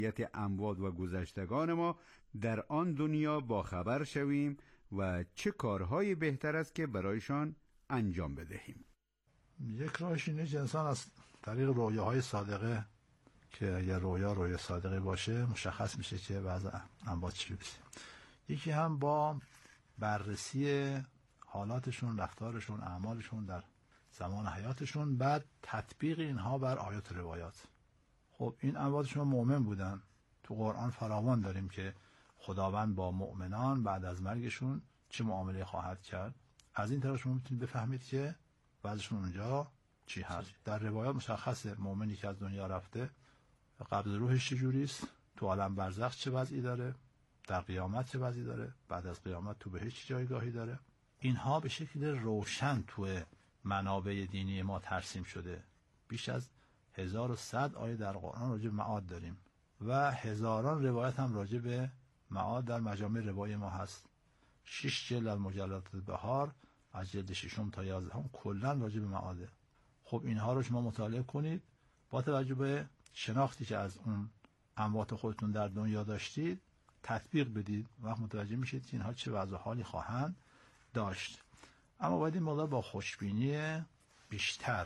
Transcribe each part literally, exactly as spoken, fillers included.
اموات و گذشتگان ما در آن دنیا با خبر شویم و چه کارهای بهتر است که برایشان انجام بدهیم. یک راهش اینه که انسان از طریق رویاهای صادقه که اگر رویا رویا صادقه باشه مشخص میشه که وضع اموات چی بشه. یکی هم با بررسی حالاتشون، رفتارشون، اعمالشون در زمان حیاتشون، بعد تطبیق اینها بر آیات روایات. خب این اموات شما مؤمن بودن، تو قرآن فراوان داریم که خداوند با مؤمنان بعد از مرگشون چه معامله خواهد کرد. از این طرف شما میتونید بفهمید که وضعشون اونجا چی هست. در روایات مشخصه مؤمنی که از دنیا رفته قبض روحش چجوری است، تو عالم برزخ چه وضعی داره، در قیامت چه وضعی داره، بعد از قیامت تو بهشت چه جایگاهی داره. اینها به شکل روشن تو منابع دینی ما ترسیم شده. بیش از هزار و صد آیه در قرآن راجع به معاد داریم و هزاران روایت هم راجع به معاد در مجامع روایی ما هست. شش جلد از مجلدات بهار از جلد ششم تا یازدهم کلا راجع به معاده. خب اینها رو شما مطالعه کنید، با توجه به شناختی که از اون اموات خودتون در دنیا داشتید تطبیق بدید، وقت متوجه میشید که اینها چه وضع حالی خواهند داشت. اما باید این مقدار با خوشبینی بیشتر،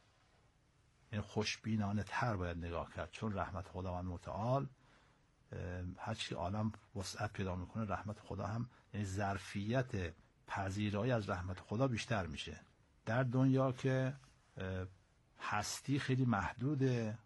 یعنی خوشبینانه تر باید نگاه کرد، چون رحمت خداوند متعال هرچی عالم وسعت پیدا میکنه رحمت خدا هم، یعنی ظرفیت پذیرایی از رحمت خدا بیشتر میشه. در دنیا که هستی خیلی محدوده،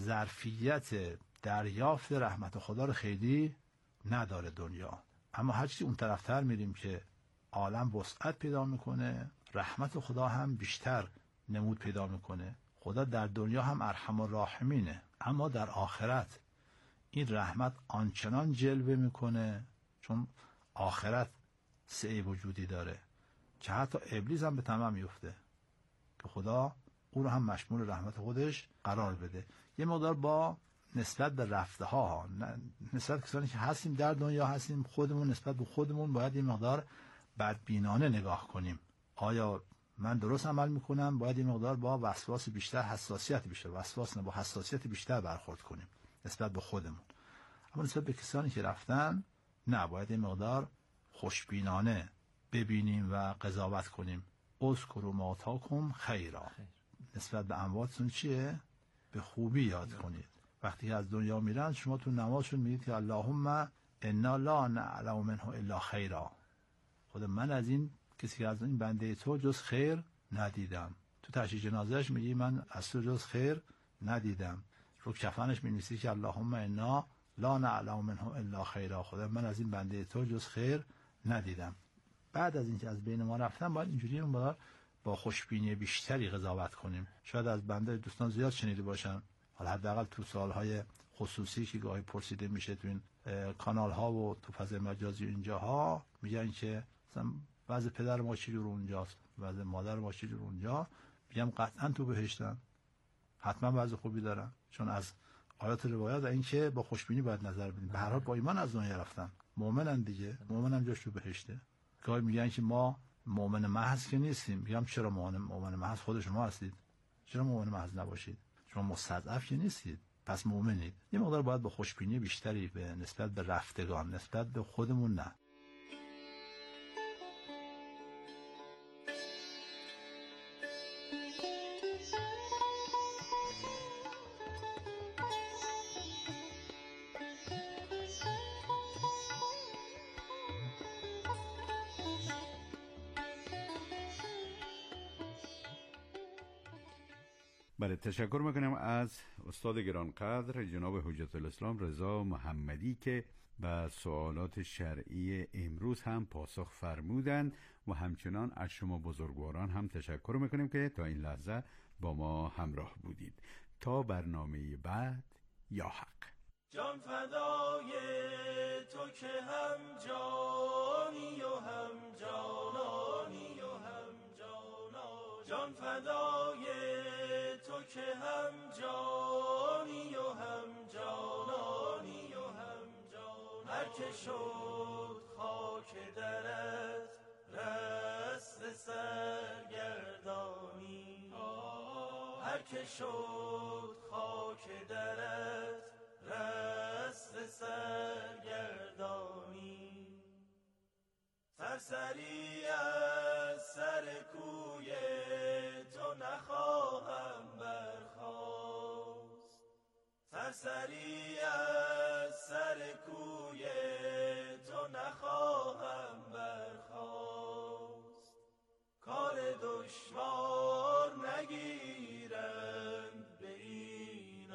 ظرفیت دریافت رحمت خدا رو خیلی نداره دنیا. اما هرچی اون طرفتر میریم که عالم وسعت پیدا میکنه، رحمت خدا هم بیشتر نمود پیدا میکنه. خدا در دنیا هم ارحم الراحمینه، اما در آخرت این رحمت آنچنان جلوه میکنه، چون آخرت سعی وجودی داره که حتی ابلیس هم به طمع میفته که خدا او رو هم مشمول رحمت خودش قرار بده. یه مقدار با نسبت به رفته ها، نسبت کسانی که هستیم در دنیا هستیم، خودمون نسبت به خودمون باید این مقدار بدبینانه نگاه کنیم. آیا من درست عمل میکنم؟ باید این مقدار با وسواس بیشتر، حساسیت بیشتر، وسواس نه با حساسیت بیشتر برخورد کنیم نسبت به خودمون. اما نسبت به کسانی که رفتن نه، باید این مقدار خوشبینانه ببینیم و قضاوت کنیم. اذکروا ما آتاکم خیرا، نسبت به امواتتون چیه؟ به خوبی یاد کنید. وقتی که از دنیا میرن شما تو نمازشون میگید که اللهم انا لا نعلم منه الا خیرا، خدا من از این کسی که از این بنده تو جز خیر ندیدم. تو تشییع جنازهش میگی من از تو جز خیر ندیدم. رو کفنش می‌نویسی که اللهم انا لا نعلم منه الا خیرا، خدا من از این بنده تو جز خیر ندیدم. بعد از اینکه از بین ما رفتن باید اینجوری اون با خوشبینی بیشتری قضاوت کنیم. شاید از بنده دوستان زیاد شنیده باشن، حالا حداقل تو سالهای خصوصی که گاهی پرسیده میشه تو این کانال ها و تو فضای مجازی اینجاها، میگن که مثلا وضع پدر ما چجور اونجاست، وضع مادر ما چجور اونجا، میگم قطعا تو بهشتن، حتما وضع خوبی دارن، چون از آیات روایات این که با خوشبینی باید نظر بدیم. به هر حال با ایمان از دنیا رفتن، مؤمنن دیگه، مؤمن هم جاش تو بهشته. گاهی میگن که ما مؤمن محض که نیستیم، میگم چرا مؤمن مؤمن محض خود شما هستید، چرا مؤمن محض نباشید؟ شما مستضعف که نیستید، پس مؤمنید. یه مقدار باید با خوشبینی بیشتری به نسبت به رفتگان، نسبت به خودمون نه. بله، تشکر میکنم از استاد گرانقدر جناب حجت الاسلام رضا محمدی که به سوالات شرعی امروز هم پاسخ فرمودند و همچنان از شما بزرگواران هم تشکر میکنیم که تا این لحظه با ما همراه بودید. تا برنامه بعد، یا حق. جان فدای تو که هم جانی و هم جانانی و هم جانا، جان فدای تو که هم جانی و هم جانانی و هم جانا، هر که شد خاک درت رست سرگردانی، هر که شد خاک درت رست سرسری از سر کوی تو نخواهم برخاست، سرسری از سر کوی تو نخواهم برخاست. کار دشوار نگیرند به این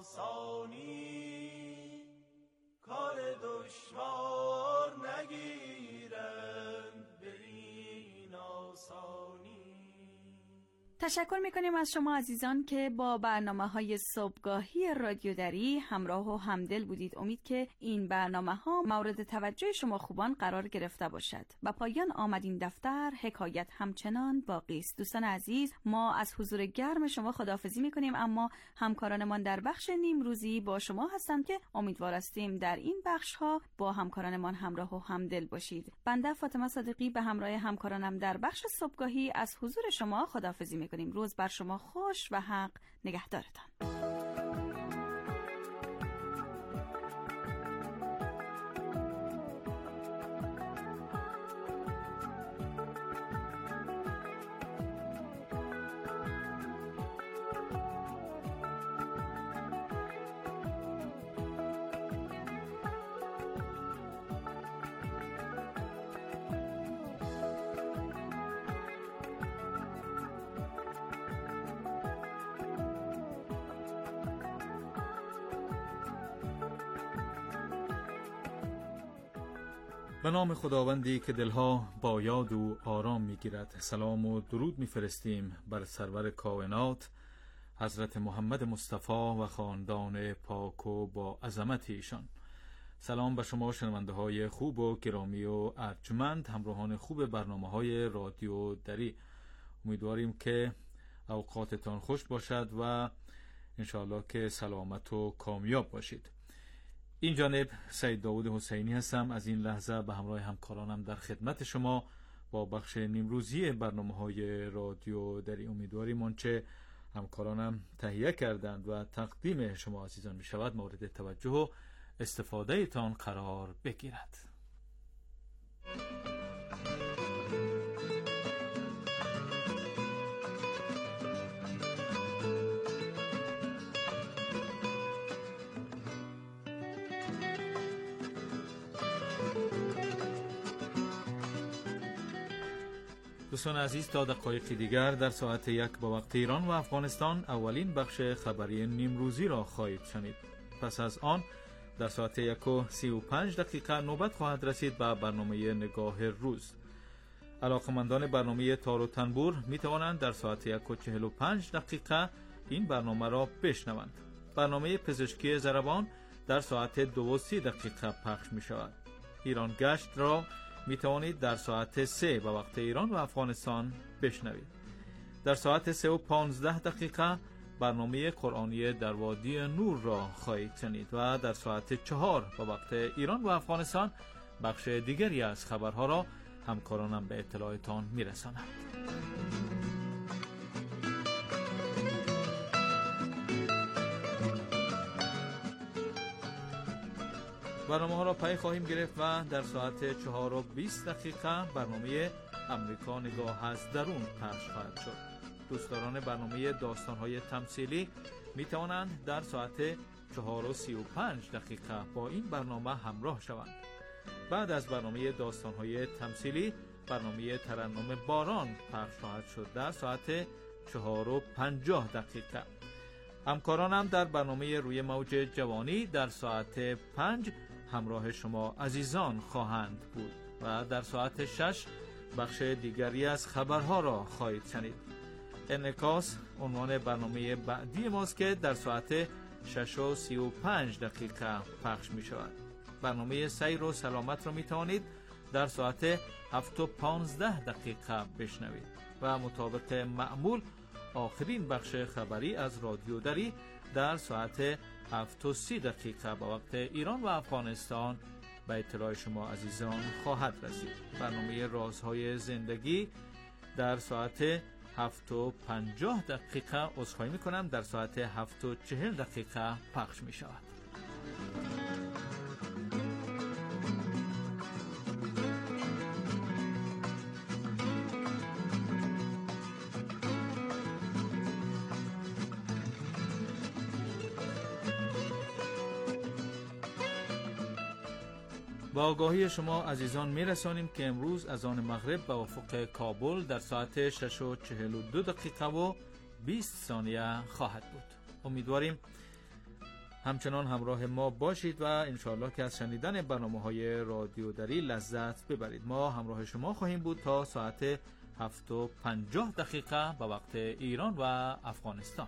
آسانی، کار دشوار نگیرند به این آسانی. تشکر میکنیم از شما عزیزان که با برنامه‌های صبحگاهی رادیو دری همراه و همدل بودید. امید که این برنامه‌ها مورد توجه شما خوبان قرار گرفته باشد. به پایان آمد این دفتر، حکایت همچنان باقی است. دوستان عزیز، ما از حضور گرم شما خداحافظی میکنیم، اما همکارانمان در بخش نیمروزی با شما هستند که امیدوار هستیم در این بخش‌ها با همکارانمان همراه و همدل باشید. بنده فاطمه صادقی به همراه همکارانم در بخش صبحگاهی از حضور شما خداحافظی میکنیم. روز بر شما خوش و حق نگهدارتان. به نام خداوندی که دلها با یاد و آرام میگیرد، سلام و درود میفرستیم بر سرور کائنات حضرت محمد مصطفی و خاندان پاک و با عظمت ایشان. سلام به شما شنونده های خوب و گرامی و ارجمند، همراهان خوب برنامه های رادیو دری. امیدواریم که اوقاتتان خوش باشد و انشاءالله که سلامت و کامیاب باشید. این جانب سید داود حسینی هستم. از این لحظه به همراه همکارانم در خدمت شما با بخش نیمروزی برنامه‌های رادیو دری. امیدواریم آنچه همکارانم تهیه کردند و تقدیم شما عزیزان می شود مورد توجه و استفاده تان قرار بگیرد. دوستان عزیز، تا دقایقی دیگر در ساعت یک با وقت ایران و افغانستان اولین بخش خبری نیمروزی را خواهید شنید. پس از آن در ساعت یک و سی و پنج دقیقه نوبت خواهد رسید به برنامه نگاه روز. علاقمندان برنامه تار و تنبور می توانند در ساعت یک و چهل و پنج دقیقه این برنامه را بشنوند. برنامه پزشکی ضربان در ساعت دو و سی دقیقه پخش می شود. ایران گشت را می توانید در ساعت سه به وقت ایران و افغانستان بشنوید. در ساعت سه و پانزده دقیقه برنامه قرآنی در وادی نور را خواهید شنید و در ساعت چهار به وقت ایران و افغانستان بخش دیگری از خبرها را همکارانم به اطلاعتان می رسانند. برنامه ها را پی خواهیم گرفت و در ساعت چهار و بیست دقیقه برنامه امریکا نگاه از درون پخش خواهد شد. دوستداران برنامه داستان های تمثیلی می توانند در ساعت چهار و سی و پنج دقیقه با این برنامه همراه شوند. بعد از برنامه داستان های تمثیلی برنامه ترنم باران پخش خواهد شد در ساعت چهار و پنجاه دقیقه. همکارانم در برنامه روی موج جوانی در ساعت پنج همراه شما عزیزان خواهند بود و در ساعت شش بخش دیگری از خبرها را خواهید شنید. انعکاس عنوان برنامه بعدی ماست که در ساعت شش و سی و پنج دقیقه پخش می شود. برنامه سیر و سلامت را می توانید در ساعت هفت و پانزده دقیقه بشنوید و مطابق معمول آخرین بخش خبری از رادیو دری در ساعت هفت و سی دقیقه با وقت ایران و افغانستان به اطلاع شما عزیزان خواهد رسید. برنامه رازهای زندگی در ساعت هفت و پنجاه دقیقه عذرخواهی میکنم در ساعت هفت و چهل دقیقه پخش می شود. با آگاهی شما عزیزان میرسانیم که امروز از آن مغرب به افق کابل در ساعت شش و چهل و دو دقیقه و بیست ثانیه خواهد بود. امیدواریم همچنان همراه ما باشید و انشاءالله که از شنیدن برنامه‌های رادیو دری لذت ببرید. ما همراه شما خواهیم بود تا ساعت هفت و پنجاه دقیقه به وقت ایران و افغانستان.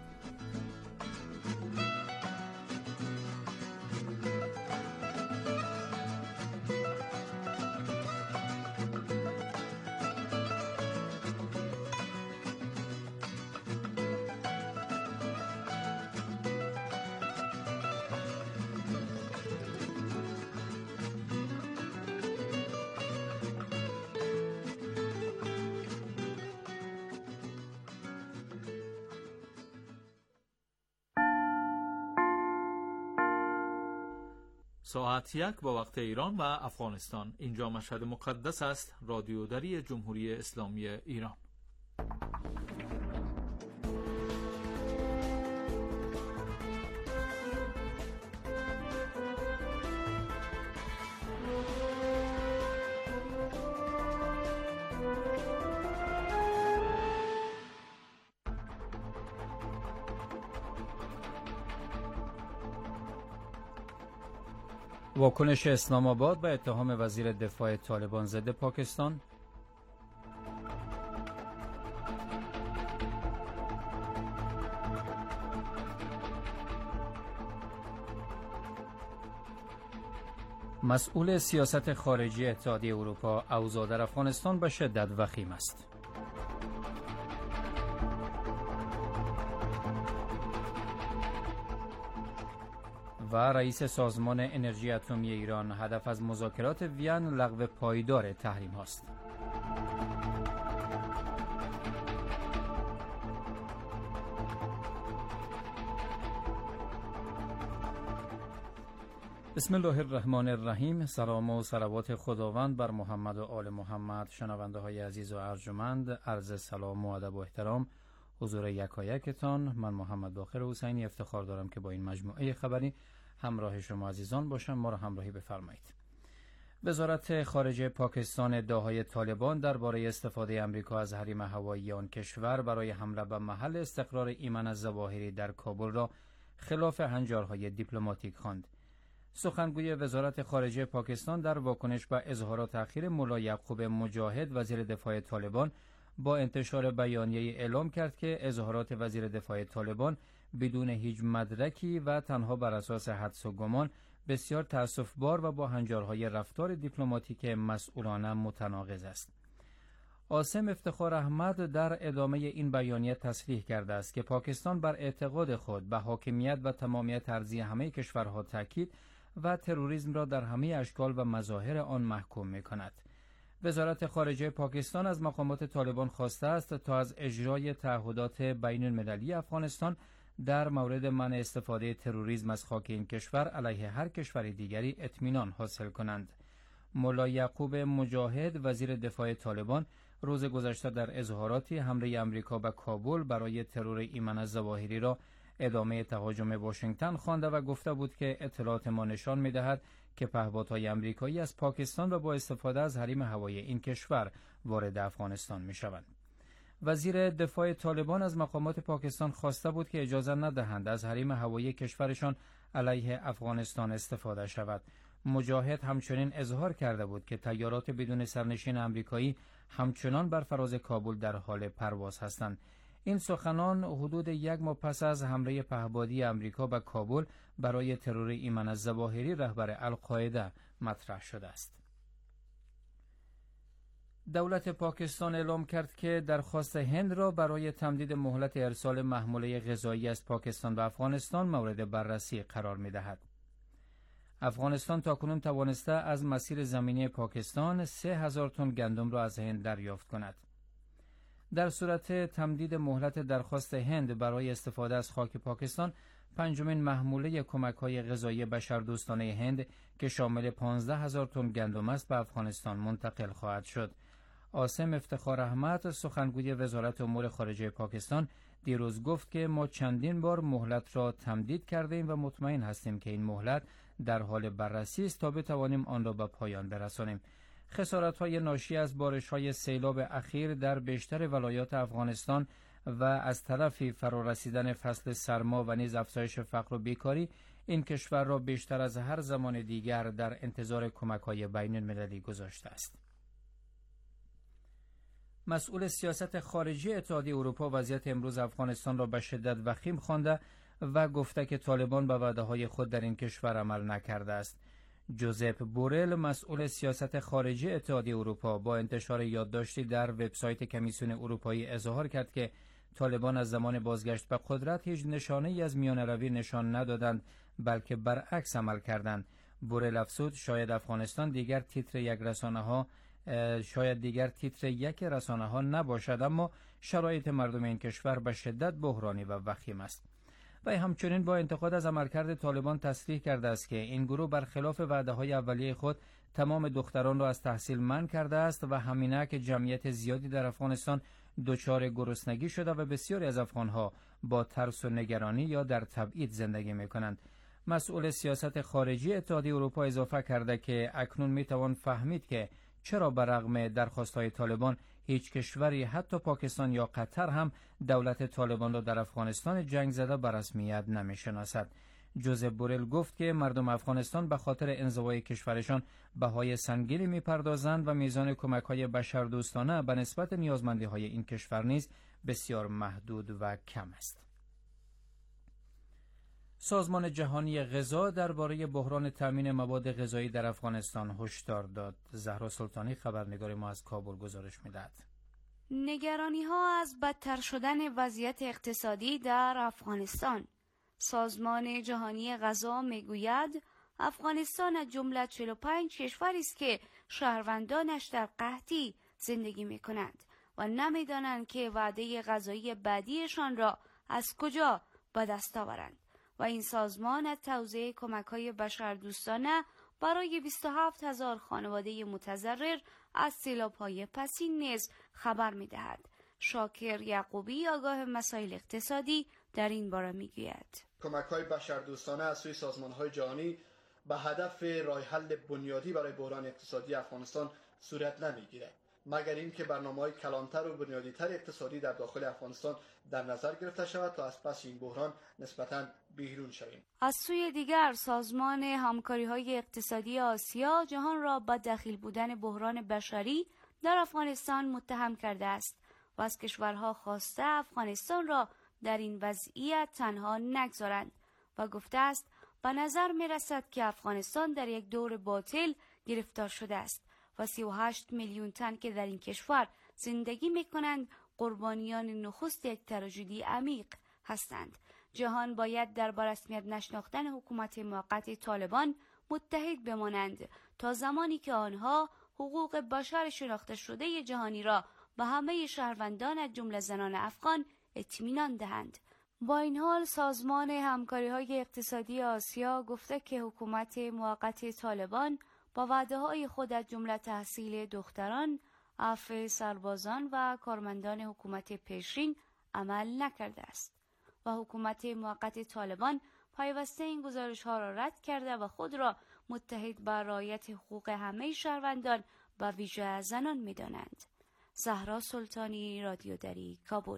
ساعت یک با وقت ایران و افغانستان. اینجا مشهد مقدس است، رادیو دری جمهوری اسلامی ایران. واکنش اسلام آباد به اتهام وزیر دفاع طالبان ضد پاکستان. مسئول سیاست خارجی اتحادیه اروپا: اوضاع در افغانستان به شدت وخیم است. و رئیس سازمان انرژی اتمی ایران: هدف از مذاکرات وین لغو پایدار تحریم هاست. بسم الله الرحمن الرحیم. سلام و صلوات خداوند بر محمد و آل محمد. شنونده های عزیز و ارجمند، عرض سلام و ادب و احترام حضور یکایکتان. من محمد باقر حسینی افتخار دارم که با این مجموعه خبری همراه شما عزیزان باشم. ما را همراهی بفرمایید. وزارت خارجه پاکستان ادعاهای طالبان درباره استفاده آمریکا از حریم هوایی آن کشور برای حمله به محل استقرار ایمن الظواهری در کابل را خلاف هنجارهای دیپلماتیک خواند. سخنگوی وزارت خارجه پاکستان در واکنش به اظهارات اخیر ملا یعقوب مجاهد وزیر دفاع طالبان با انتشار بیانیه اعلام کرد که اظهارات وزیر دفاع طالبان بدون هیچ مدرکی و تنها بر اساس حدس و گمان بسیار تأسف‌بار و با هنجارهای رفتار دیپلماتیک مسئولانه متناقض است. عاصم افتخار احمد در ادامه این بیانیه تصریح کرده است که پاکستان بر اعتقاد خود به حاکمیت و تمامیت ارضی همه کشورها تاکید و تروریسم را در همه اشکال و مظاهر آن محکوم می‌کند. وزارت خارجه پاکستان از مقامات طالبان خواسته است تا از اجرای تعهدات بین المللی افغانستان در مورد منع استفاده تروریسم از خاک این کشور علیه هر کشور دیگری اطمینان حاصل کنند. ملا یعقوب مجاهد وزیر دفاع طالبان روز گذشته در اظهاراتی حمله آمریکا به کابل برای ترور ایمن الظواهری را ادامه تهاجم واشنگتن خوانده و گفته بود که اطلاعات ما نشان می‌دهد که پهپادهای آمریکایی از پاکستان و با استفاده از حریم هوایی این کشور وارد افغانستان می‌شوند. وزیر دفاع طالبان از مقامات پاکستان خواسته بود که اجازه ندهند از حریم هوایی کشورشان علیه افغانستان استفاده شود. مجاهد همچنین اظهار کرده بود که طیارات بدون سرنشین آمریکایی همچنان بر فراز کابل در حال پرواز هستند. این سخنان حدود یک ماه پس از حمله پهپادی آمریکا به کابل برای ترور ایمن الظواهری رهبر القاعده مطرح شده است. دولت پاکستان اعلام کرد که درخواست هند را برای تمدید مهلت ارسال محموله غذایی از پاکستان به افغانستان مورد بررسی قرار می‌دهد. افغانستان تاکنون توانسته از مسیر زمینی پاکستان سه هزار تن گندم را از هند دریافت کند. در صورت تمدید مهلت درخواست هند برای استفاده از خاک پاکستان، پنجمین محموله کمک‌های غذایی بشردوستانه هند که شامل پانزده هزار تن گندم است به افغانستان منتقل خواهد شد. عاصم افتخار احمد سخنگوی وزارت امور خارجه پاکستان دیروز گفت که ما چندین بار مهلت را تمدید کردیم و مطمئن هستیم که این مهلت در حال بررسی است تا بتوانیم آن را به پایان برسانیم. خسارت‌های ناشی از بارش‌های سیلاب اخیر در بیشتر ولایات افغانستان و از طرفی فرارسیدن فصل سرما و نیز افزایش فقر و بیکاری این کشور را بیشتر از هر زمان دیگر در انتظار کمک‌های بین‌المللی گذاشته است. مسئول سیاست خارجی اتحادیه اروپا وضعیت امروز افغانستان را به شدت وخیم خوانده و گفته که طالبان به وعده‌های خود در این کشور عمل نکرده است. جوزپ بورل مسئول سیاست خارجی اتحادیه اروپا با انتشار یادداشتی در وبسایت کمیسیون اروپایی اظهار کرد که طالبان از زمان بازگشت به قدرت هیچ نشانه‌ای از میانه‌روی نشان ندادند بلکه برعکس عمل کردند. بورل افزود شاید افغانستان دیگر تیتر یک رسانه‌ها شاید دیگر تیتر یک رسانه‌ها نباشد، اما شرایط مردم این کشور به شدت بحرانی و وخیم است. و همچنین با انتقاد از عملکرد طالبان تصریح کرده است که این گروه برخلاف وعده‌های اولیه خود تمام دختران را از تحصیل منع کرده است و همینک جمعیت زیادی در افغانستان دچار گرسنگی شده و بسیاری از افغانها با ترس و نگرانی یا در تبعید زندگی می‌کنند. مسئول سیاست خارجی اتحادیه اروپا اضافه کرده که اکنون می‌توان فهمید که چرا برغم درخواست‌های طالبان هیچ کشوری حتی پاکستان یا قطر هم دولت طالبان را در افغانستان جنگ زده به رسمیت نمی‌شناسد. جوزپ بورل گفت که مردم افغانستان به خاطر انزوای کشورشان بهای سنگینی می‌پردازند و میزان کمک‌های بشردوستانه به نسبت نیازمندی‌های این کشور نیز بسیار محدود و کم است. سازمان جهانی غذا درباره بحران تامین مواد غذایی در افغانستان هشدار داد. زهرا سلطانی خبرنگار ما از کابل گزارش می‌دهد. نگرانی‌ها از بدتر شدن وضعیت اقتصادی در افغانستان. سازمان جهانی غذا میگوید افغانستان از جمله چهل و پنج کشوری است که شهروندانش در قحطی زندگی می‌کنند و نمی‌دانند که وعده غذایی بعدیشان را از کجا به دست آورند. و این سازمان از توزیع کمک‌های بشردوستانه برای بیست و هفت هزار خانواده متضرر از سیلاب‌های پسین نیز خبر می‌دهد. شاکر یعقوبی آگاه مسائل اقتصادی در این باره می‌گوید. کمک‌های بشردوستانه از سوی سازمان‌های جهانی به هدف راه حل بنیادی برای بحران اقتصادی افغانستان صورت نمی‌گیرد، مگر اینکه برنامه‌های کلانتر و بنیادی‌تر اقتصادی در داخل افغانستان در نظر گرفته شود تا از پس این بحران نسبتاً بیرون شویم. از سوی دیگر سازمان همکاری‌های اقتصادی آسیا جهان را به دخیل بودن بحران بشری در افغانستان متهم کرده است و از کشورها خواسته افغانستان را در این وضعیت تنها نگذارند و گفته است به نظر می‌رسد که افغانستان در یک دور باطل گرفتار شده است و سی و هشت میلیون تن که در این کشور زندگی می‌کنند قربانیان نخست یک تراژدی عمیق هستند. جهان باید در با رسمیت نشناختن حکومت موقت طالبان متحد بمانند تا زمانی که آنها حقوق بشر شناخته شده جهانی را به همه شهروندان از جمله زنان افغان اطمینان دهند. با این حال سازمان همکاری‌های اقتصادی آسیا گفته که حکومت موقت طالبان با وعده‌های خود از جمله تحصیل دختران، عفو سربازان و کارمندان حکومت پیشین عمل نکرده است و حکومت موقت طالبان پیوسته این گزارش‌ها را رد کرده و خود را متحد به رعایت حقوق همه شهروندان و ویژه زنان می‌دانند. زهرا سلطانی، رادیو دری، کابل.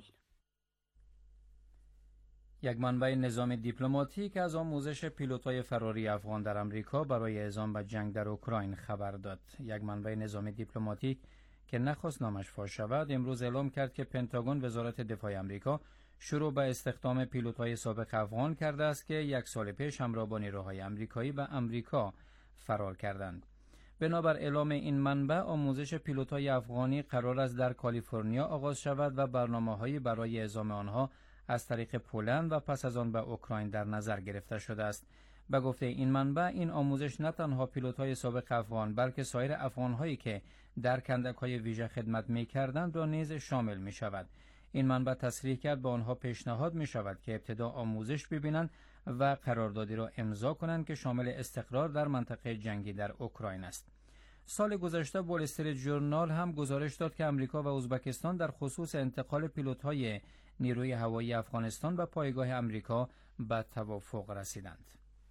یک منبع نظام دیپلماتیک از آموزش پیلوت‌های فراری افغان در امریکا برای اعزام به جنگ در اوکراین خبر داد. یک منبع نظام دیپلماتیک که نخواست نامش فاش شود امروز اعلام کرد که پنتاگون وزارت دفاع امریکا شروع به استخدام پیلوت‌های سابق افغان کرده است که یک سال پیش همراه با نیروهای امریکایی به امریکا فرار کردند. بنابر اعلام این منبع آموزش پیلوت‌های افغانی قرار است در کالیفرنیا آغاز شود و برنامه‌هایی برای اعزام آنها از طریق پولند و پس از آن به اوکراین در نظر گرفته شده است. به گفته این منبع این آموزش نه تنها پیلوت‌های سابق افغان بلکه سایر افغان‌هایی که در کندک‌های ویژه خدمت می‌کردند را نیز شامل می‌شود. این منبع تصریح کرد به آنها پیشنهاد می‌شود که ابتدا آموزش ببینند و قراردادی را امضا کنند که شامل استقرار در منطقه جنگی در اوکراین است. سال گذشته وال استریت ژورنال هم گزارش داد که امریکا و ازبکستان در خصوص انتقال پیلوت‌های نیروی هوایی افغانستان و پایگاه امریکا به توافق رسیدند.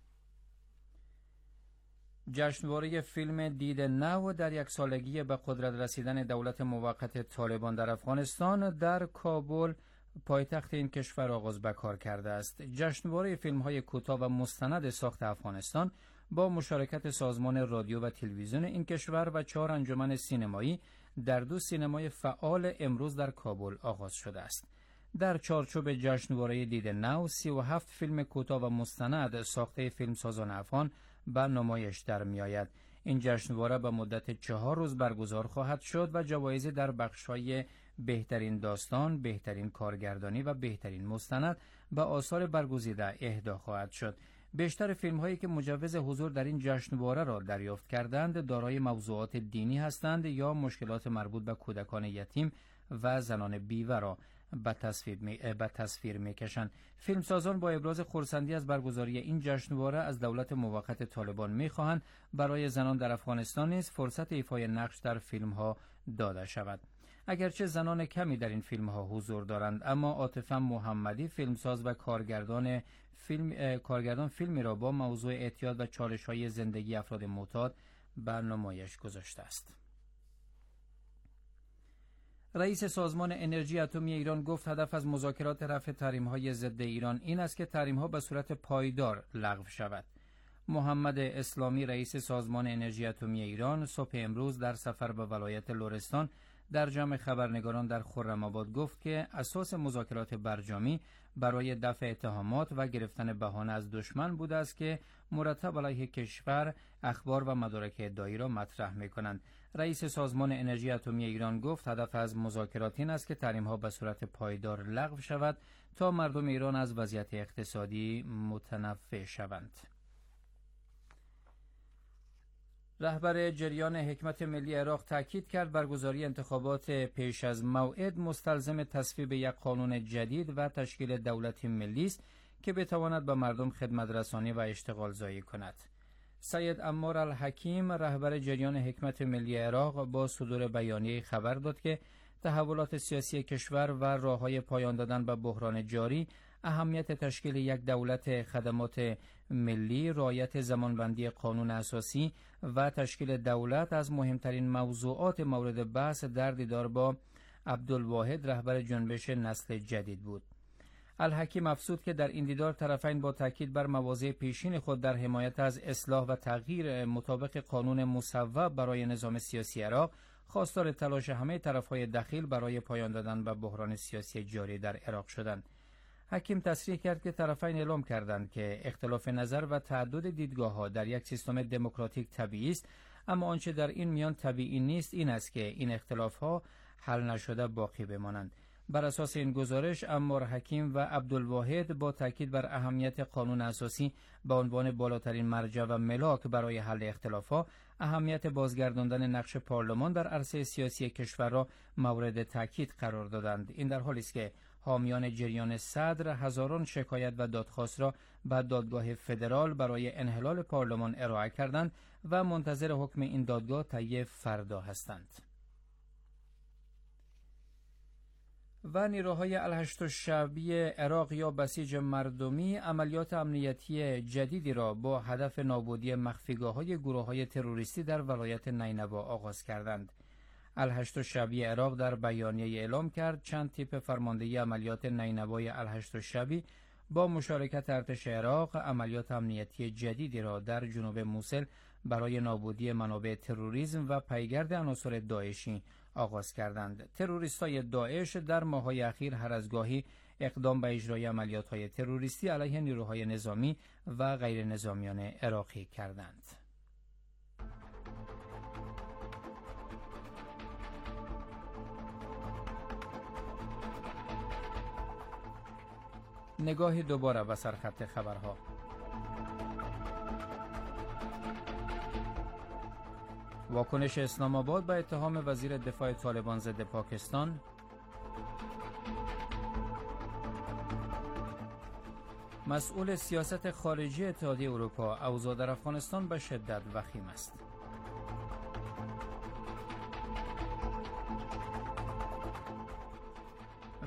جشنواره فیلم دید نو در یک سالگی به قدرت رسیدن دولت موقت طالبان در افغانستان در کابل پایتخت این کشور آغاز به کار کرده است. جشنواره فیلم‌های کوتاه و مستند ساخت افغانستان با مشارکت سازمان رادیو و تلویزیون این کشور و چهار انجمن سینمایی در دو سینمای فعال امروز در کابل آغاز شده است. در چارچوب جشنواره دید نو، سی و هفت فیلم کوتاه و مستند ساخته فیلمسازان افغان به نمایش در می آید. این جشنواره به مدت چهار روز برگزار خواهد شد و جوایزی در بخش‌های بهترین داستان، بهترین کارگردانی و بهترین مستند به آثار برگزیده اهدا خواهد شد. بیشتر فیلم‌هایی که مجوز حضور در این جشنواره را دریافت کردند دارای موضوعات دینی هستند یا مشکلات مربوط به کودکان یتیم و زنان بیوه را به تصویر می... به تصویر می‌کشند. فیلمسازان با ابراز خرسندی از برگزاری این جشنواره از دولت موقت طالبان می‌خواهند برای زنان در افغانستان نیز فرصت ایفای نقش در فیلم‌ها داده شود. اگرچه زنان کمی در این فیلم‌ها حضور دارند، اما عاطفه محمدی فیلمساز و کارگردان فیلم کارگردان فیلمی را با موضوع اعتیاد و چالش‌های زندگی افراد معتاد به نمایش گذاشته است. رئیس سازمان انرژی اتمی ایران گفت هدف از مذاکرات رفع تحریم‌های ضد ایران این است که تحریم‌ها به صورت پایدار لغو شود. محمد اسلامی رئیس سازمان انرژی اتمی ایران صبح امروز در سفر به ولایت لرستان در جمع خبرنگاران در خرم‌آباد گفت که اساس مذاکرات برجامی برای دفع اتهامات و گرفتن بهانه از دشمن بوده است که مرتب علیه کشور اخبار و مدارک ادعایی را مطرح می‌کنند. رئیس سازمان انرژی اتمی ایران گفت هدف از مذاکرات این است که تحریم‌ها به صورت پایدار لغو شود تا مردم ایران از وضعیت اقتصادی متنفع شوند. رهبر جریان حکمت ملی عراق تاکید کرد برگزاری انتخابات پیش از موعد مستلزم تصویب یک قانون جدید و تشکیل دولتی ملی است که بتواند به مردم خدمت رسانی و اشتغال زایی کند. سید عمار الحکیم رهبر جریان حکمت ملی عراق با صدور بیانیه خبر داد که تحولات سیاسی کشور و راه‌های پایان دادن به بحران جاری، اهمیت تشکیل یک دولت خدمات ملی، رعایت زمانبندی قانون اساسی و تشکیل دولت از مهمترین موضوعات مورد بحث در دیدار با عبدالواحد رهبر جنبش نسل جدید بود. الحکیم افزود که در این دیدار طرفین با تاکید بر مواضع پیشین خود در حمایت از اصلاح و تغییر مطابق قانون مصوب برای نظام سیاسی عراق خواستار تلاش همه طرف‌های دخیل برای پایان دادن به بحران سیاسی جاری در عراق شدند. حکیم تصریح کرد که طرفین اعلام کردند که اختلاف نظر و تعدد دیدگاه‌ها در یک سیستم دموکراتیک طبیعی است، اما آنچه در این میان طبیعی نیست این است که این اختلاف‌ها حل نشده باقی بمانند. بر اساس این گزارش عمار حکیم و عبدالواحد با تاکید بر اهمیت قانون اساسی به عنوان بالاترین مرجع و ملاک برای حل اختلاف‌ها، اهمیت بازگرداندن نقش پارلمان در عرصه سیاسی کشور را مورد تاکید قرار دادند. این در حالی است که حامیان جریان صدر هزاران شکایت و دادخواست را به دادگاه فدرال برای انحلال پارلمان ارائه کردند و منتظر حکم این دادگاه طی فردا هستند. و نیروهای الهشت الشعبی عراق یا بسیج مردمی عملیات امنیتی جدیدی را با هدف نابودی مخفیگاه‌های گروه‌های تروریستی در ولایت نینوا آغاز کردند. الهشت الشعبی عراق در بیانیه اعلام کرد چند تیپ فرماندهی عملیات نینوای الهشت الشعبی با مشارکت ارتش عراق عملیات امنیتی جدیدی را در جنوب موصل برای نابودی منابع تروریسم و پیگرد عناصر داعشی آغاز کردند. تروریستای داعش در ماه‌های اخیر هر از گاهی اقدام به اجرای عملیات‌های تروریستی علیه نیروهای نظامی و غیر نظامیان عراقی کردند. نگاهی دوباره به سرخط خبرها. واکنش اسلام آباد به اتهام وزیر دفاع طالبان ضد پاکستان. مسئول سیاست خارجی اتحادیه اروپا اوضاع در افغانستان به شدت وخیم است.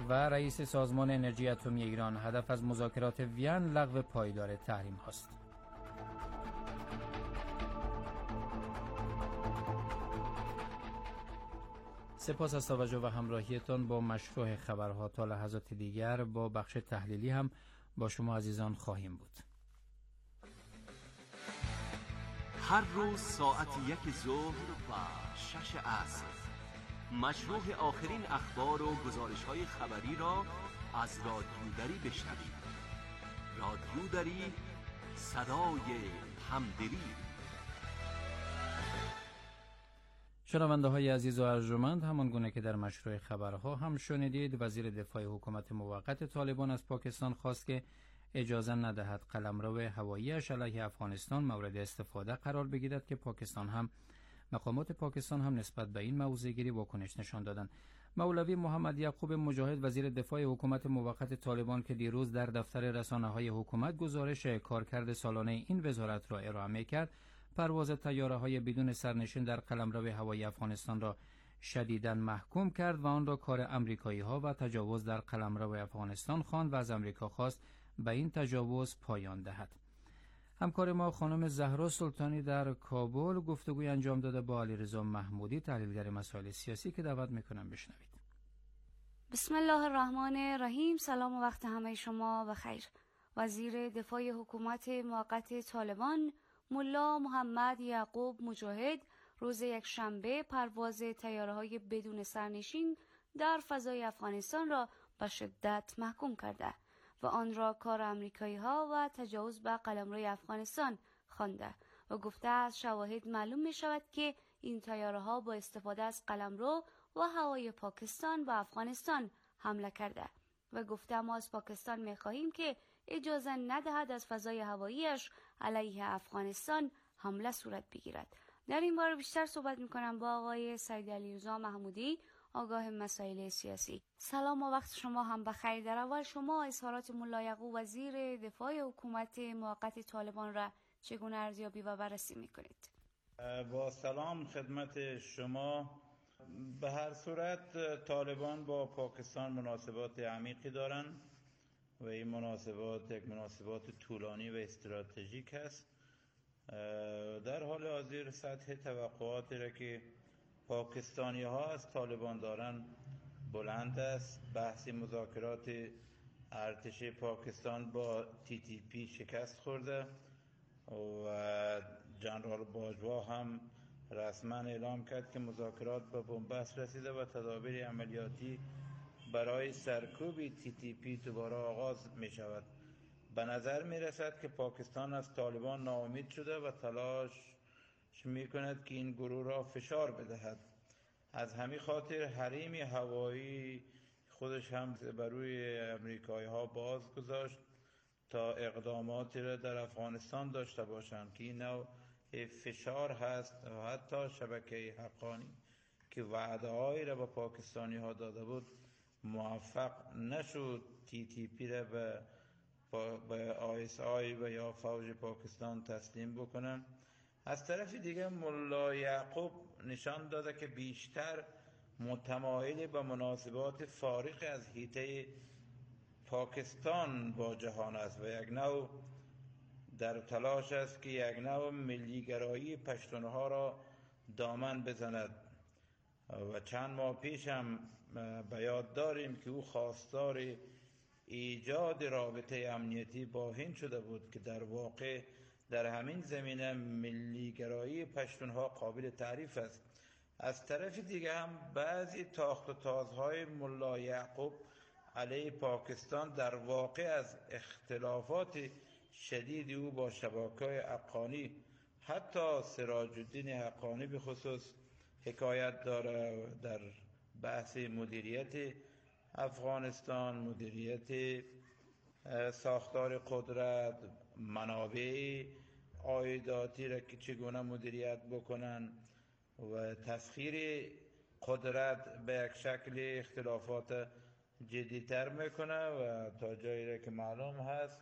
و رئیس سازمان انرژی اتمی ایران. هدف از مذاکرات وین لغو پایدار تحریم هاست. سپاس از توجه و همراهیتان با مشروع خبرها. تا لحظات دیگر با بخش تحلیلی هم با شما عزیزان خواهیم بود. هر روز ساعت یک ظهر و شش عصر مشروع آخرین اخبار و گزارش‌های خبری را از رادیو دری بشنوید. رادیو دری، صدای همدلی. شنونده های عزیز و ارجمند، همان گونه که در مشروع خبرها هم شنیدید، وزیر دفاع حکومت موقت طالبان از پاکستان خواست که اجازه ندهد قلمرو هوایی‌اش علیه افغانستان مورد استفاده قرار بگیرد که پاکستان هم مقامات پاکستان هم نسبت به این موضوع گیری واکنش نشان دادند. مولوی محمد یعقوب مجاهد وزیر دفاع حکومت موقت طالبان که دیروز در دفتر رسانه‌های حکومت گزارش کارکرد سالانه این وزارت را ارائه کرد، پرواز طیاره‌های بدون سرنشین در قلمرو هوایی افغانستان را شدیداً محکوم کرد و آن را کار آمریکایی‌ها و تجاوز در قلمرو افغانستان خواند و از آمریکا خواست به این تجاوز پایان دهد. همکار ما خانم زهرا سلطانی در کابل گفتگوی انجام داده با علیرضا محمودی، تحلیلگر مسائل سیاسی، که دعوت میکنم بشنوید. بسم الله الرحمن الرحیم. سلام و وقت همه شما بخیر. وزیر دفاع حکومت موقت طالبان ملا محمد یعقوب مجاهد روز یک شنبه پرواز طیاره‌های بدون سرنشین در فضای افغانستان را به شدت محکوم کرده و آن را کار آمریکایی‌ها و تجاوز به قلمرو افغانستان خوانده و گفته از شواهد معلوم می شود که این طیاره‌ها با استفاده از قلمرو و هوای پاکستان به افغانستان حمله کرده و گفته ما از پاکستان می خواهیم که اجازه ندهد از فضای هواییش علیه افغانستان حمله صورت بگیرد. در این باره بیشتر صحبت می کنم با آقای سید علیرضا محمودی، آگاه مسائل سیاسی. سلام و وقت شما هم بخیر. در اول شما اظهارات ملا یعقوب وزیر دفاع حکومت موقت طالبان را چگونه ارزیابی و بررسی میکنید؟ با سلام خدمت شما. به هر صورت طالبان با پاکستان مناسبات عمیقی دارند و این مناسبات یک مناسبات طولانی و استراتژیک است. در حال حاضر سطح توقعاتی را که پاکستانی ها از طالبان دارن بلند است. بحث مذاکرات ارتش پاکستان با تی تی پی شکست خورده و جنرال باجوا هم رسما اعلام کرد که مذاکرات به بنبست رسیده و تدابیر عملیاتی برای سرکوب تی تی پی دوباره آغاز می شود. به نظر می رسد که پاکستان از طالبان ناامید شده و تلاش می کند که این گروه را فشار بدهد. از همین خاطر حریم هوایی خودش هم بر روی امریکایی ها باز گذاشت تا اقداماتی را در افغانستان داشته باشند که این نوع فشار هست و حتی شبکه حقانی که وعده هایی را به پاکستانی ها داده بود موفق نشد تی تی پی را به به آی اس آی و یا فوج پاکستان تسلیم بکنن. از طرف دیگه ملا یعقوب نشان داده که بیشتر متمایل به مناسبات فارغ از حیطه پاکستان با جهان است و یک نوع در تلاش است که یک نوع ملیگرایی پشتونها را دامن بزند و چند ماه پیش هم به یاد داریم که او خواستار ایجاد رابطه امنیتی با هند شده بود که در واقع در همین زمینه ملیگرایی پشتونها قابل تعریف است. از طرف دیگه هم بعضی تاخت و تازهای ملا یعقوب علیه پاکستان در واقع از اختلافات شدید او با شبکه‌های حقانی، حتی سراج الدین حقانی به خصوص حکایت داره در بحث مدیریت افغانستان، مدیریت ساختار قدرت، منابع عایداتی را که چگونه مدیریت بکنن و تسخیر قدرت به یک شکل اختلافات جدیتر میکنه و تا جایی را که معلوم هست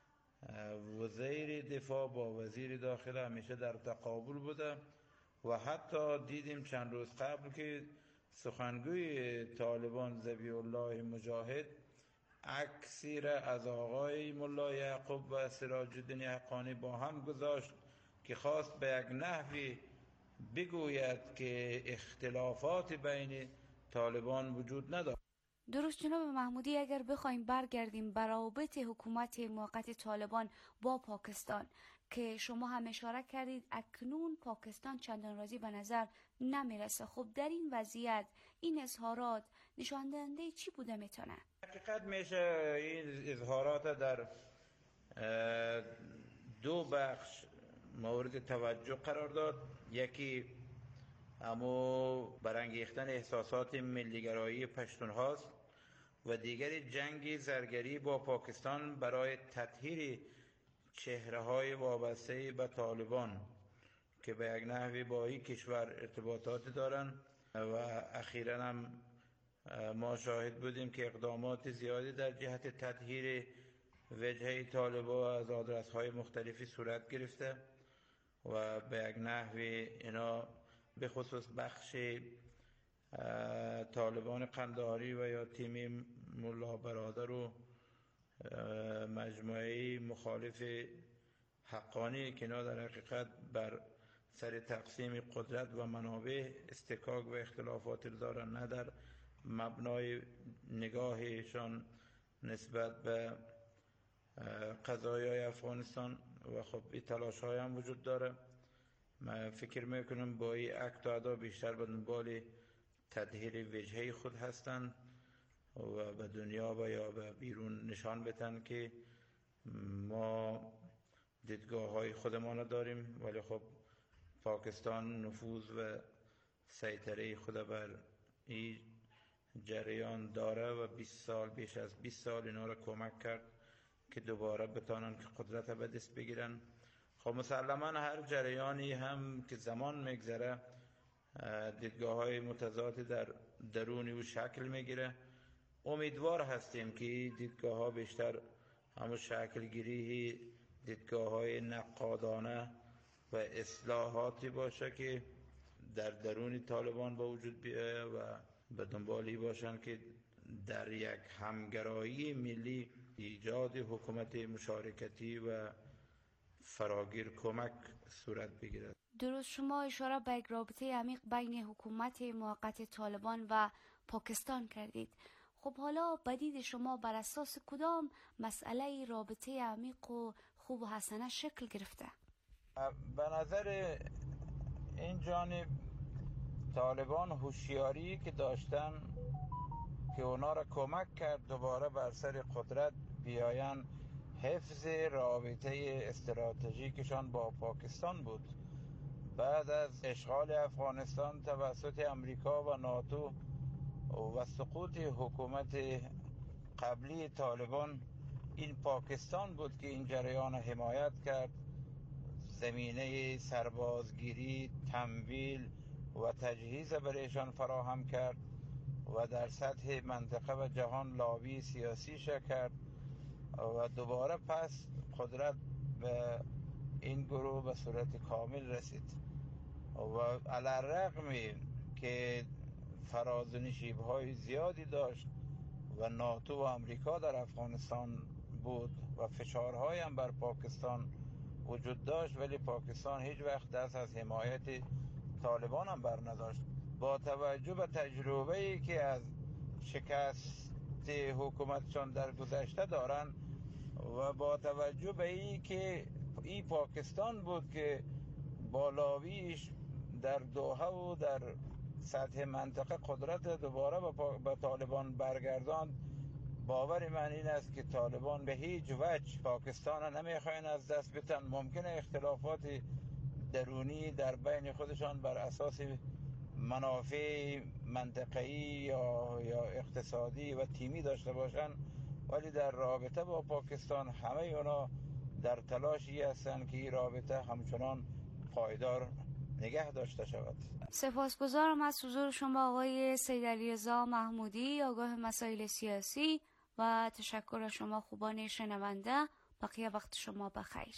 وزیر دفاع با وزیر داخله همیشه در تقابل بوده و حتی دیدیم چند روز قبل که سخنگوی طالبان ذبیح الله مجاهد عکسی را از آقای ملا یعقوب و سراج الدین حقانی با هم گذاشت که خواست به یک نحوی بگوید که اختلافات بین طالبان وجود ندارد. درست جناب محمودی، اگر بخوایم برگردیم بر روابط حکومت موقت طالبان با پاکستان که شما هم اشاره کردید اکنون پاکستان چندان راضی به نظر نمیرسه، خب در این وضعیت این اظهارات نشان دهنده چی بوده میتونه؟ حقیقت میشه این اظهارات در دو بخش مورد توجه قرار داد. یکی اما برانگیختن احساسات ملیگرایی پشتون هاست و دیگری جنگ زرگری با پاکستان برای تطهیر چهره های وابسته به طالبان که به یک نحوی با این کشور ارتباطات دارن و اخیراً هم ما شاهد بودیم که اقدامات زیادی در جهت تطهیر وجهه طالبان از آدرس های مختلفی صورت گرفته و به یک نحوی اینا به خصوص بخش طالبان قندهاری و یا تیم ملا برادر و مجموعه مخالف حقانی که اینا در حقیقت بر سر تقسیم قدرت و منابع استکاک و اختلافات دارن، نه در مبنای نگاهشان نسبت به قضایای افغانستان. و خب این تلاش های هم وجود داره. من فکر میکنم با این اکت و ادا بیشتر به دنبال تطهیر وجهه خود هستند و به دنیا و یا به بیرون نشان بدن که ما دیدگاه های خودمان داریم، ولی خب پاکستان نفوذ و سیطره خود بر این جریان داره و بیست سال بیش از بیست سال اینا را کمک کرد که دوباره بتانن که قدرت به دست بگیرن. خب مسلما هر جریانی هم که زمان میگذره دیدگاه های متضادی در درونی و شکل میگیره. امیدوار هستیم که دیدگاه ها بیشتر همون شکل گیری دیدگاه های نقادانه و اصلاحاتی باشه که در درون طالبان با وجود بیایه و به دنبالی باشن که در یک همگرایی ملی ایجاد حکومت مشارکتی و فراگیر کمک صورت بگیرد. درست، شما اشاره به یک رابطه عمیق بین حکومت موقت طالبان و پاکستان کردید. خب حالا بدید شما بر اساس کدام مسئله رابطه عمیق و خوب و حسنه شکل گرفته؟ به نظر این جانب طالبان هوشیاری که داشتن که اونا را کمک کرد دوباره بر سر قدرت بیاین حفظ رابطه استراتژیکشان با پاکستان بود. بعد از اشغال افغانستان توسط امریکا و ناتو و سقوط حکومت قبلی طالبان، این پاکستان بود که این جریان حمایت کرد، زمینه سربازگیری، تمویل و تجهیز برایشان فراهم کرد و در سطح منطقه و جهان لابی سیاسی کرد و دوباره پس قدرت به این گروه به صورت کامل رسید و علی الرغم که فراز و نشیب‌های زیادی داشت و ناتو و امریکا در افغانستان بود و فشارهای هم بر پاکستان وجود داشت، ولی پاکستان هیچ وقت دست از حمایت طالبان هم بر نداشت. با توجه به تجربه‌ای که از شکست حکومتشان در گذشته دارن و با توجه به این که این پاکستان بود که بالاویش در دوحه و در سطح منطقه قدرت دوباره به طالبان برگرداند، باور من این است که طالبان به هیچ وجه پاکستان نمیخواین از دست بدن. ممکنه اختلافات درونی در بین خودشان بر اساس منافع منطقه‌ای یا یا اقتصادی و تیمی داشته باشن، ولی در رابطه با پاکستان همه اونا در تلاشی هستند که این رابطه همچنان پایدار نگه داشته شود. سپاسگزارم از حضور شما آقای سید علیرضا محمودی، آگاه مسائل سیاسی، و تشکر از شما خوبان شنونده. بقیه وقت شما بخیر.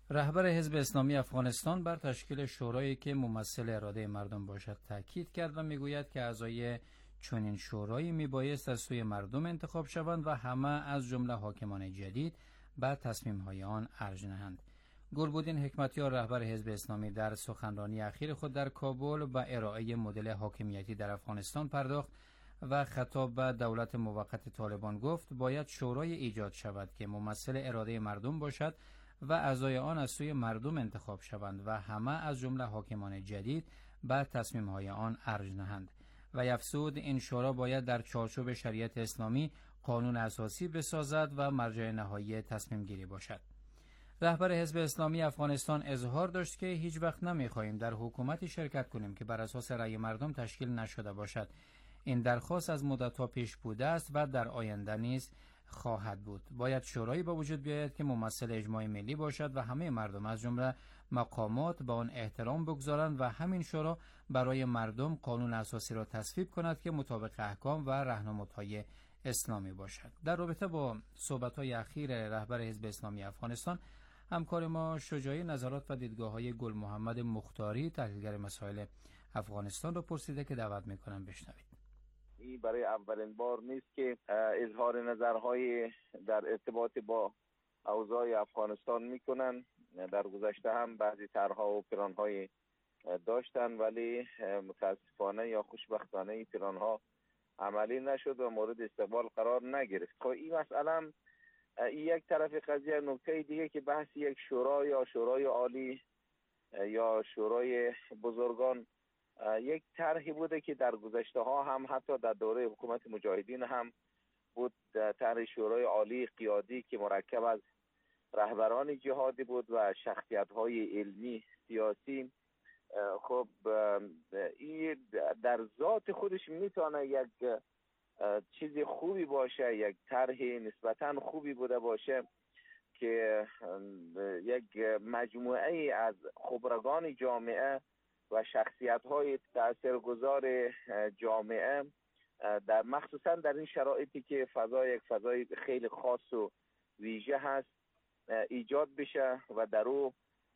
رهبر حزب اسلامی افغانستان بر تشکیل شورایی که ممثل اراده مردم باشد تاکید کرد و میگوید که اعضای چنین شورایی میبایست از سوی مردم انتخاب شوند و همه از جمله حاکمان جدید به تصمیم‌های آن ارج نهند. گلبدین حکمتیار رهبر حزب اسلامی در سخنرانی اخیر خود در کابل به ارائه مدل حاکمیتی در افغانستان پرداخت و خطاب به دولت موقت طالبان گفت باید شورای ایجاد شود که ممثل اراده مردم باشد و اعضای آن از سوی مردم انتخاب شوند و همه از جمله حاکمان جدید به تصمیم‌های آن ارج نهند. و افزود این شورا باید در چارچوب شریعت اسلامی قانون اساسی بسازد و مرجع نهایی تصمیم گیری باشد. رهبر حزب اسلامی افغانستان اظهار داشت که هیچ وقت نمی‌خواهیم در حکومتی شرکت کنیم که بر اساس رأی مردم تشکیل نشده باشد. این درخواست از مدت‌ها پیش بوده است و در آینده نیز خواهد بود. باید شورایی به وجود بیاید که ممثل اجماع ملی باشد و همه مردم از جمله مقامات به آن احترام بگذارند و همین شورا برای مردم قانون اساسی را تصویب کند که مطابق احکام و راهنمودهای اسلامی باشد. در رابطه با صحبت‌های اخیر رهبر حزب اسلامی افغانستان، همکار ما شجاعی نظرات و دیدگاه‌های گل محمد مختاری تحلیلگر مسائل افغانستان را پرسیده که دعوت می‌کنم بشنوید. این برای اولین بار نیست که اظهار نظرهای در ارتباط با اوضاع افغانستان میکنن. در گذشته هم بعضی طرح‌ها و پلان‌های داشتن، ولی متاسفانه یا خوشبختانه این پلان‌ها عملی نشد و مورد استقبال قرار نگرفت. خب این مسئله هم این یک طرف قضیه. نکته دیگه که بحث یک شورا یا شورای عالی یا شورای بزرگان یک طرحی بوده که در گذشته ها هم حتی در دوره حکومت مجاهدین هم بود، طرح شورای عالی قیادی که مرکب از رهبران جهادی بود و شخصیت های علمی سیاسی. خب این در ذات خودش میتونه یک چیز خوبی باشه، یک طرح نسبتا خوبی بوده باشه که یک مجموعه از خبرگان جامعه و شخصیت‌های تاثیرگذار جامعه در مخصوصا در این شرایطی که فضا یک فضای خیلی خاص و ویژه هست ایجاد بشه و در او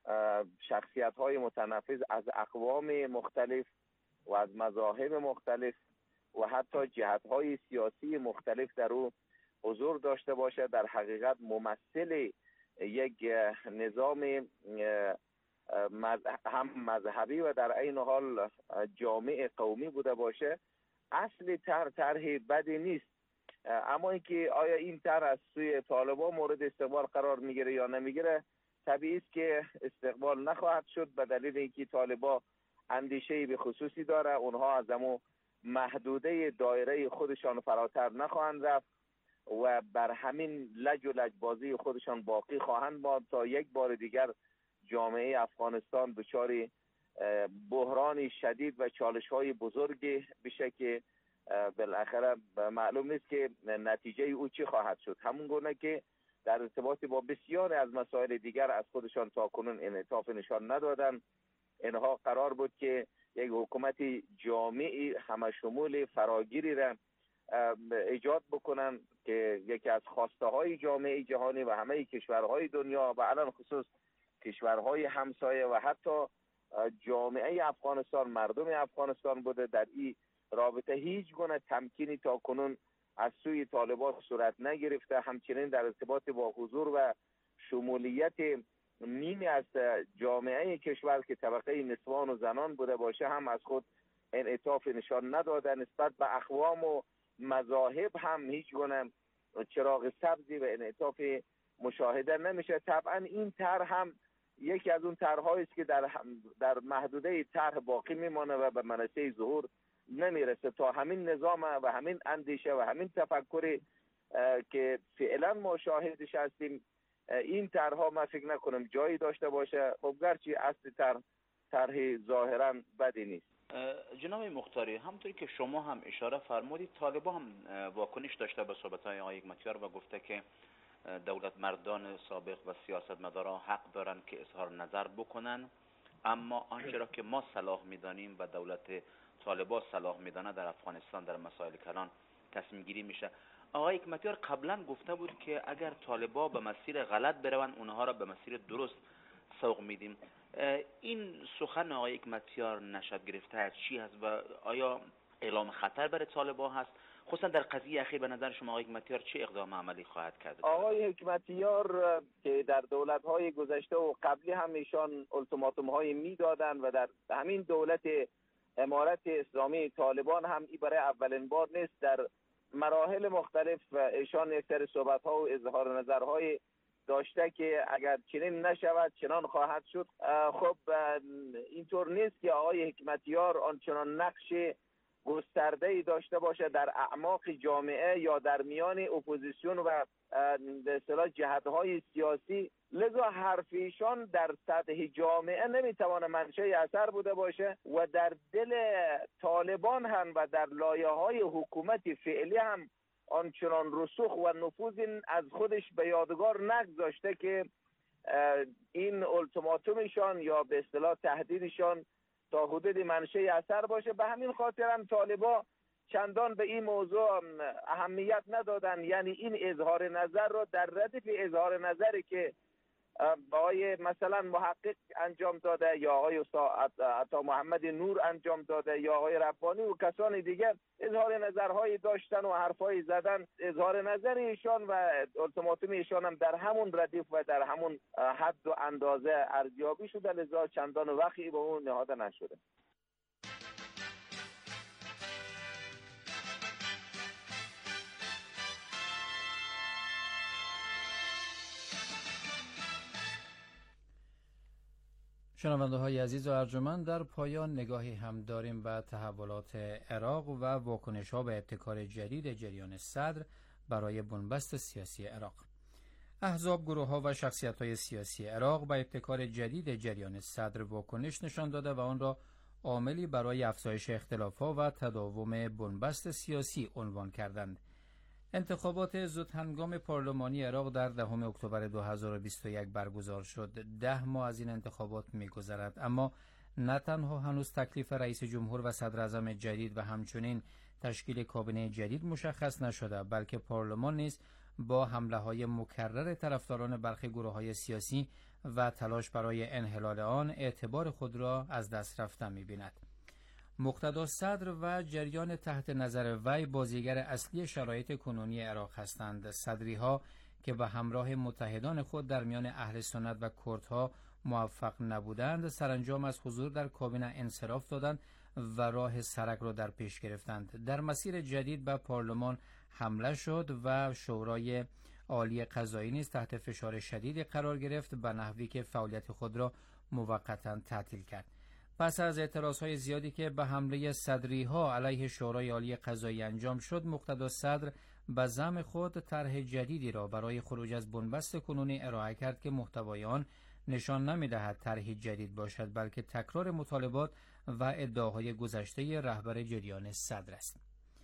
شخصیت‌های متنفذ از اقوام مختلف و از مذاهب مختلف و حتی جهت‌های سیاسی مختلف در او حضور داشته باشه، در حقیقت ممثل یک نظام هم مذهبی و در عین حال جامع قومی بوده باشه. اصل طرح طرح بدی نیست، اما اینکه آیا این طرح از سوی طالبان مورد استقبال قرار میگیره یا نمیگیره، طبیعی است که استقبال نخواهد شد به دلیل اینکه طالبان اندیشه به خصوصی داره. اونها از همون محدوده دایره خودشان فراتر نخواهند رفت و بر همین لج و لجبازی خودشان باقی خواهند ماند تا یک بار دیگر جامعه افغانستان دچار بحران شدید و چالش‌های بزرگی بشه که بالاخره معلوم نیست که نتیجه او چی خواهد شد. همون گونه که در ارتباط با بسیاری از مسائل دیگر از خودشان تاکنون انعطاف نشان ندادن. اینها قرار بود که یک حکومت جامعی همشمول فراگیری را ایجاد بکنن که یکی از خواسته های جامعه جهانی و همه کشورهای دنیا و علل خصوص کشورهای همسایه و حتی جامعه افغانستان، مردم افغانستان بوده. در این رابطه هیچ گونه تمکینی تا کنون از سوی طالبان صورت نگرفته. همچنین در ارتباط با حضور و شمولیت نیمی از جامعه کشور که طبقه نسوان و زنان بوده باشه هم از خود انعطاف نشان نداده. نسبت به اقوام و مذاهب هم هیچ گونه چراغ سبزی و انعطاف مشاهده نمیشه. طبعا این طرح هم یکی از اون طرح‌هایی است که در در محدوده طرح باقی میمانه و به منصه ظهور نمیرسه تا همین نظام و همین اندیشه و همین تفکری که فعلا ما شاهدش هستیم این طرح‌ها ما فکر نکنم جایی داشته باشه. خب گرچه اصل طرح طرح ظاهرا بدی نیست. جناب مختاری، همونطوری که شما هم اشاره فرمودید، طالبان هم واکنش داشته به صحبت‌های آقای حکمتیار و گفته که دولت مردان سابق و سیاستمداران حق دارن که اظهار نظر بکنن، اما آنچه را که ما صلاح می‌دانیم و دولت طالبان صلاح می‌دانه در افغانستان در مسائل کلان تصمیم گیری میشه. آقای حکمتیار قبلا گفته بود که اگر طالبان به مسیر غلط بروند اونها را به مسیر درست سوق میدیم. این سخن آقای حکمتیار نشد گرفته چی هست و آیا اعلام خطر برای طالبان هست؟ خصوصا در قضیه اخیر به نظر شما آقای حکمتیار چه اقدام عملی خواهد کرد؟ آقای حکمتیار که در دولت‌های گذشته و قبلی هم ایشان التیماتوم‌های میدادن و در همین دولت امارت اسلامی طالبان هم این برای اولین بار نیست، در مراحل مختلف ایشان یک سری صحبت‌ها و اظهار نظرهای داشته که اگر چنین نشود چنان خواهد شد. خب اینطور نیست که آقای حکمتیار آنچنان نقش گسترده‌ای داشته باشه در اعماق جامعه یا در میان اپوزیسیون و به اصطلاح جهت‌های سیاسی، لذا حرف ایشان در سطح جامعه نمیتوانه منشأ اثر بوده باشه و در دل طالبان هم و در لایه‌های حکومت فعلی هم آنچنان رسوخ و نفوذ از خودش به یادگار نگذاشته که این التیماتومشان یا به اصطلاح تهدیدشان تا حدود منشأ اثر باشه. به همین خاطر هم طالبا چندان به این موضوع اهمیت ندادن، یعنی این اظهار نظر رو در ردیف اظهار نظری که آقای مثلا محقق انجام داده یا آقای استاد عطا محمد نور انجام داده یا آقای ربانی و کسان دیگر اظهار نظرهایی داشتن و حرفایی زدن، اظهار نظر ایشان و التیماتوم ایشان هم در همون ردیف و در همون حد و اندازه ارزیابی شده، لذا چندان وقتی به اون نهاده نشده. شنونده های عزیز و ارجمند، در پایان نگاهی هم داریم به تحولات عراق و واکنش ها به ابتکار جدید جریان صدر برای بنبست سیاسی عراق. احزاب، گروه ها و شخصیت های سیاسی عراق به ابتکار جدید جریان صدر واکنش نشان داده و آن را عاملی برای افزایش اختلاف ها و تداوم بنبست سیاسی عنوان کردند. انتخابات زودهنگام پارلمانی عراق در دهم اکتبر دو هزار و بیست و یک برگزار شد. ده ماه از این انتخابات می‌گذرد، اما نه تنها هنوز تکلیف رئیس جمهور و صدر اعظم جدید و همچنین تشکیل کابینه جدید مشخص نشده، بلکه پارلمان نیز با حمله‌های مکرر طرفداران برخی گروه‌های سیاسی و تلاش برای انحلال آن اعتبار خود را از دست رفته می‌بیند. مقتدا صدر و جریان تحت نظر وی بازیگر اصلی شرایط کنونی عراق هستند. صدری ها که به همراه متحدان خود در میان اهل سنت و کردها موفق نبودند، سرانجام از حضور در کابینه انصراف دادند و راه سرک را در پیش گرفتند. در مسیر جدید به پارلمان حمله شد و شورای عالی قضایی نیز تحت فشار شدید قرار گرفت، به نحوی که فعالیت خود را موقتا تعطیل کرد. پس از اعتراضهای زیادی که به حمله صدری ها علیه شورای عالی قضایی انجام شد، مقتدا صدر به زعم خود طرح جدیدی را برای خروج از بنبست کنونی ارائه کرد که محتوای آن نشان نمی‌دهد طرحی جدید باشد، بلکه تکرار مطالبات و ادعاهای گذشته رهبر جریان صدر است.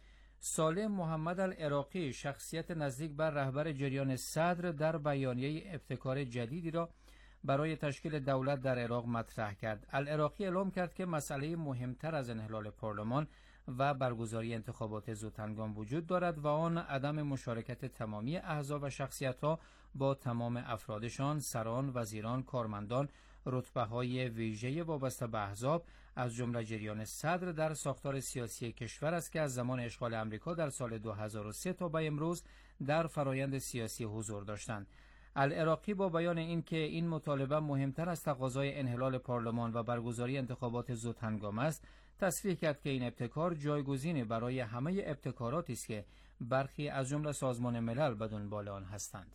صالح محمد العراقی، شخصیت نزدیک بر رهبر جریان صدر، در بیانیه ابتکار جدیدی را برای تشکیل دولت در عراق مطرح کرد. العراقی اعلام کرد که مسئله مهمتر از انحلال پارلمان و برگزاری انتخابات زودهنگام وجود دارد و آن عدم مشارکت تمامی احزاب و شخصیت‌ها با تمام افرادشان، سران، وزیران، کارمندان، رتبه‌های ویژه وابسته به احزاب از جمله جریان صدر در ساختار سیاسی کشور است که از زمان اشغال امریکا در سال دو هزار و سه تا به امروز در فرایند سیاسی حضور داشتند. العراقی با بیان این که این مطالبه مهمتر از تقاضای انحلال پارلمان و برگزاری انتخابات زودهنگام است، تصریح کرد که این ابتکار جایگزینی برای همه ابتکاراتی است که برخی از جمله سازمان ملل به دنبال آن هستند.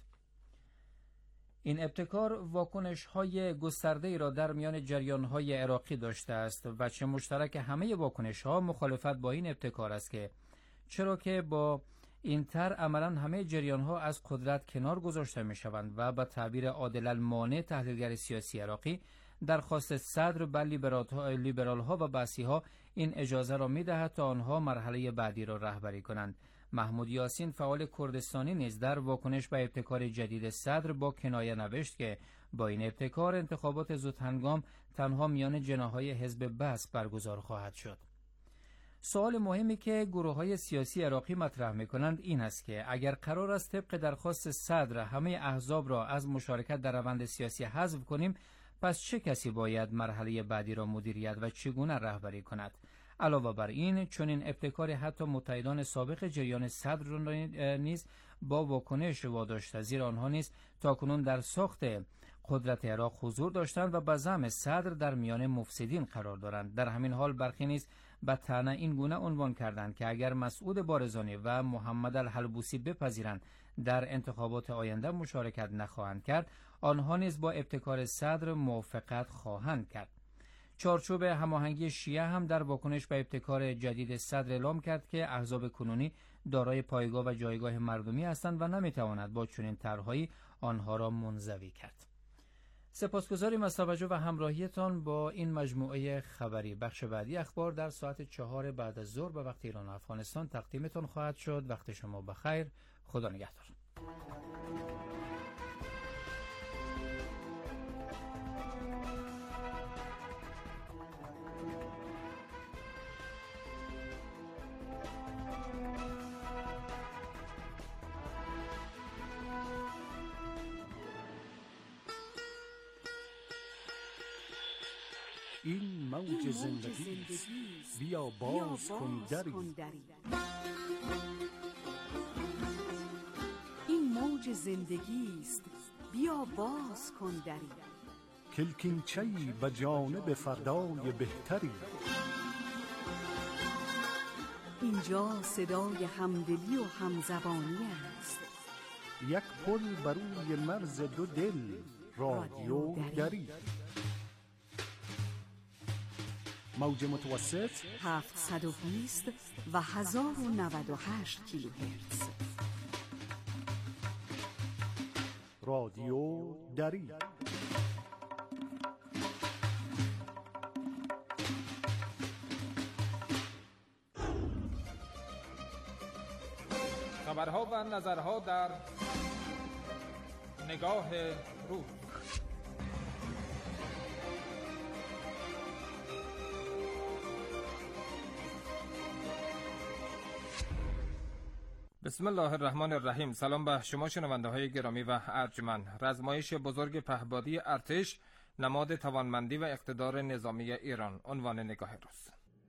این ابتکار واکنش‌های گسترده‌ای را در میان جریان‌های عراقی داشته است و چه مشترک همه واکنش‌ها مخالفت با این ابتکار است که چرا که با این تر عملاً همه جریان‌ها از قدرت کنار گذاشته می‌شوند و به تعبیر عادل المانع تحلیلگر سیاسی عراقی، درخواست صدر به لیبرال‌ها و بسی‌ها این اجازه را می‌دهد تا آنها مرحله بعدی را رهبری کنند. محمود یاسین، فعال کردستانی، نیز در واکنش به ابتکار جدید صدر با کنایه نوشت که با این ابتکار انتخابات زودهنگام تنها میان جناح‌های حزب بث برگزار خواهد شد. سوال مهمی که گروه‌های سیاسی عراقی مطرح می‌کنند این است که اگر قرار است طبق درخواست صدر همه احزاب را از مشارکت در روند سیاسی حذف کنیم، پس چه کسی باید مرحله بعدی را مدیریت و چگونه رهبری کند؟ علاوه بر این چنین ابتکاری حتی متحدان سابق جریان صدر را نیز با واکنش واداشت، زیرا آنها نیز تاکنون در ساخت قدرت عراق حضور داشتند و به زعم صدر در میان مفسدین قرار دارند. در همین حال برخی نیز به طعنه این گونه عنوان کردند که اگر مسعود بارزانی و محمد الحلبوسی بپذیرند در انتخابات آینده مشارکت نخواهند کرد، آنها نیز با ابتکار صدر موافقت خواهند کرد. چارچوب هماهنگی شیعه هم در واکنش به ابتکار جدید صدر اعلام کرد که احزاب کنونی دارای پایگاه و جایگاه مردمی هستند و نمیتواند با چنین طرح‌هایی آنها را منزوی کرد. سپاسگزاریم از توجه و همراهیتان با این مجموعه خبری. بخش بعدی اخبار در ساعت چهار بعد از ظهر به وقت ایران و افغانستان تقدیمتان خواهد شد. وقت شما بخیر. خدا نگهدار. این موج زندگی است، بیا باز کن دری. این موج زندگی است، بیا باز کن دری. کلکینچه‌ای به جانب فردای بهتری. اینجا صدای همدلی و همزبانی است. یک پل بر روی مرز دو دل، رادیو دری. موج متوسط هفتصد و بیست و هزار و نود و هشت کیلوهرتز. رادیو دری. خبرها و نظرها در نگاه روز. بسم الله الرحمن الرحیم. سلام به شما شنونده های گرامی و ارجمند. رزمایش بزرگ پهپادی ارتش نماد توانمندی و اقتدار نظامی ایران. عنوان نگاه روز.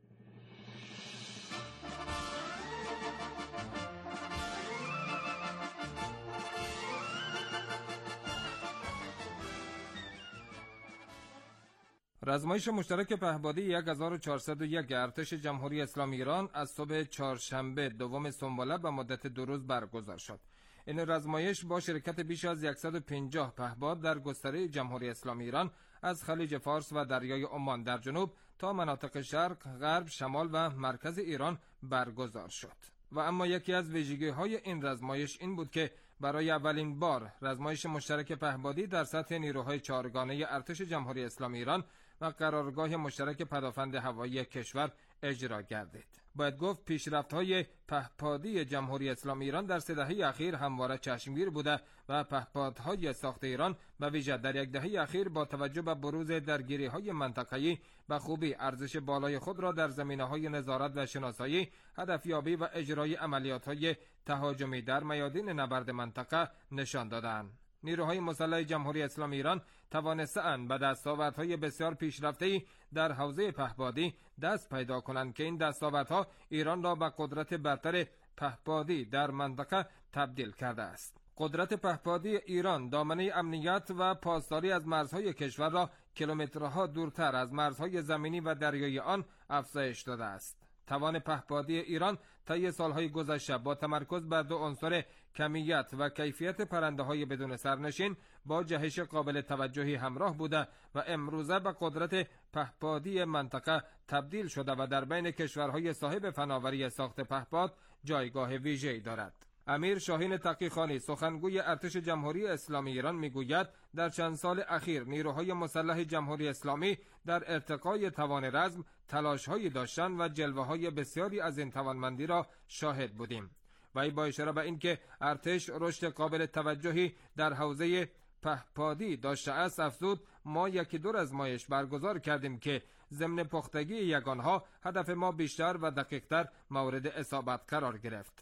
رزمایش مشترک پهپادی هزار و چهارصد و یک ارتش جمهوری اسلامی ایران از صبح چهارشنبه دوم سنبله به مدت دو روز برگزار شد. این رزمایش با شرکت بیش از صد و پنجاه پهپاد در گستره جمهوری اسلامی ایران از خلیج فارس و دریای عمان در جنوب تا مناطق شرق، غرب، شمال و مرکز ایران برگزار شد. و اما یکی از ویژگی‌های این رزمایش این بود که برای اولین بار رزمایش مشترک پهپادی در سطح نیروهای چهارگانه ارتش جمهوری اسلامی ایران و قرارگاه مشترک پدافند هوایی کشور اجرا گردید. باید گفت پیشرفت‌های پهپادی جمهوری اسلامی ایران در سه دهه اخیر همواره چشمگیر بوده و پهپادهای ساخت ایران به ویژه در یک دهه اخیر با توجه به بروز درگیری‌های منطقه‌ای به خوبی ارزش بالای خود را در زمینه‌های نظارت و شناسایی، هدفیابی و اجرای عملیات‌های تهاجمی در میادین نبرد منطقه نشان دادند. نیروهای مسلح جمهوری اسلامی ایران توانسته‌اند به دستاوردهای بسیار پیشرفته‌ای در حوزه پهپادی دست پیدا کنند که این دستاوردها ایران را به قدرت برتر پهپادی در منطقه تبدیل کرده است. قدرت پهپادی ایران دامنه امنیت و پاسداری از مرزهای کشور را کیلومترها دورتر از مرزهای زمینی و دریایی آن افزایش داده است. توان پهپادی ایران طی سالهای گذشته با تمرکز بر دو عنصر کمیت و کیفیت پرنده‌های بدون سرنشین با جهش قابل توجهی همراه بوده و امروزه به قدرت پهپادی منطقه تبدیل شده و در بین کشورهای صاحب فناوری ساخت پهپاد جایگاه ویژه‌ای دارد. امیر شاهین تقیخانی سخنگوی ارتش جمهوری اسلامی ایران میگوید در چند سال اخیر نیروهای مسلح جمهوری اسلامی در ارتقای توان رزم تلاش‌هایی داشتند و جلوه‌های بسیاری از این توانمندی را شاهد بودیم. و با اشاره به اینکه ارتش رشد قابل توجهی در حوزه پهپادی داشته است افزود ما یکی دو رزمایش برگزار کردیم که ضمن پختگی یگانها هدف ما بیشتر و دقیق‌تر مورد اصابت قرار گرفت.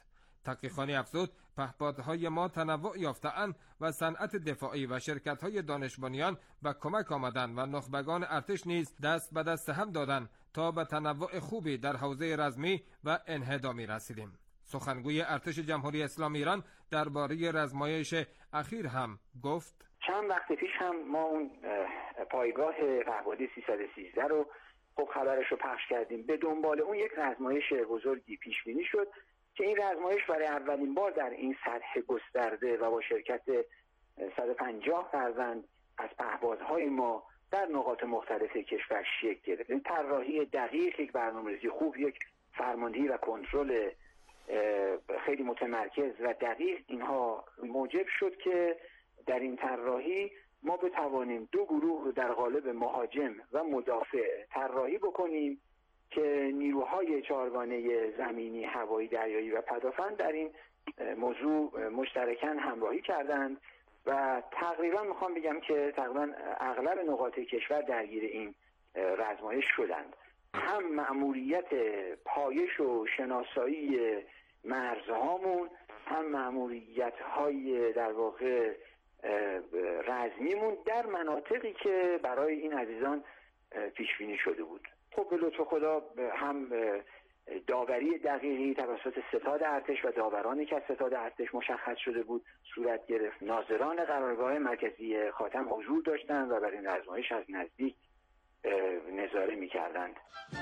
تقی‌خانی افزود پهپادهای ما تنوع یافته‌اند و صنعت دفاعی و شرکت‌های دانش بنیان به کمک آمدند و نخبگان ارتش نیز دست به دست هم دادند تا به تنوع خوبی در حوزه رزمی و انهدامی رسیدیم. سخنگوی ارتش جمهوری اسلامی ایران درباره رزمایش اخیر هم گفت: چند وقت پیش هم ما اون پایگاه پهپادی سیصد و سیزده رو خب خبرش رو پخش کردیم. به دنبال اون یک رزمایش بزرگی پیش بینی شد که این رزمایش برای اولین بار در این سطح گسترده و با شرکت صد و پنجاه فروند از پهپادهای ما در نقاط مختلف کشور شکل گرفت. این طراحی دقیق، یک برنامه‌ریزی خوب، یک فرماندهی و کنترل خیلی متمرکز و دقیق اینها موجب شد که در این طراحی ما بتوانیم دو گروه رو در قالب مهاجم و مدافع طراحی بکنیم که نیروهای چهارگانه زمینی، هوایی، دریایی و پدافند در این موضوع مشترکاً همراهی کردند و تقریبا میخوام بگم که تقریبا اغلب نقاط کشور درگیر این رزمایش شدند. هم مأموریت پایش و شناسایی مرزهامون، هم مأموریت‌های در واقع رزمیمون در مناطقی که برای این عزیزان پیش بینی شده بود. خب به لطف خدا هم داوری دقیقی توسط ستاد ارتش و داورانی که از ستاد ارتش مشخص شده بود صورت گرفت. ناظران قرارگاه مرکزی خاتم حضور داشتند و برای این رزمایش از نزدیک نظاره می‌کردند.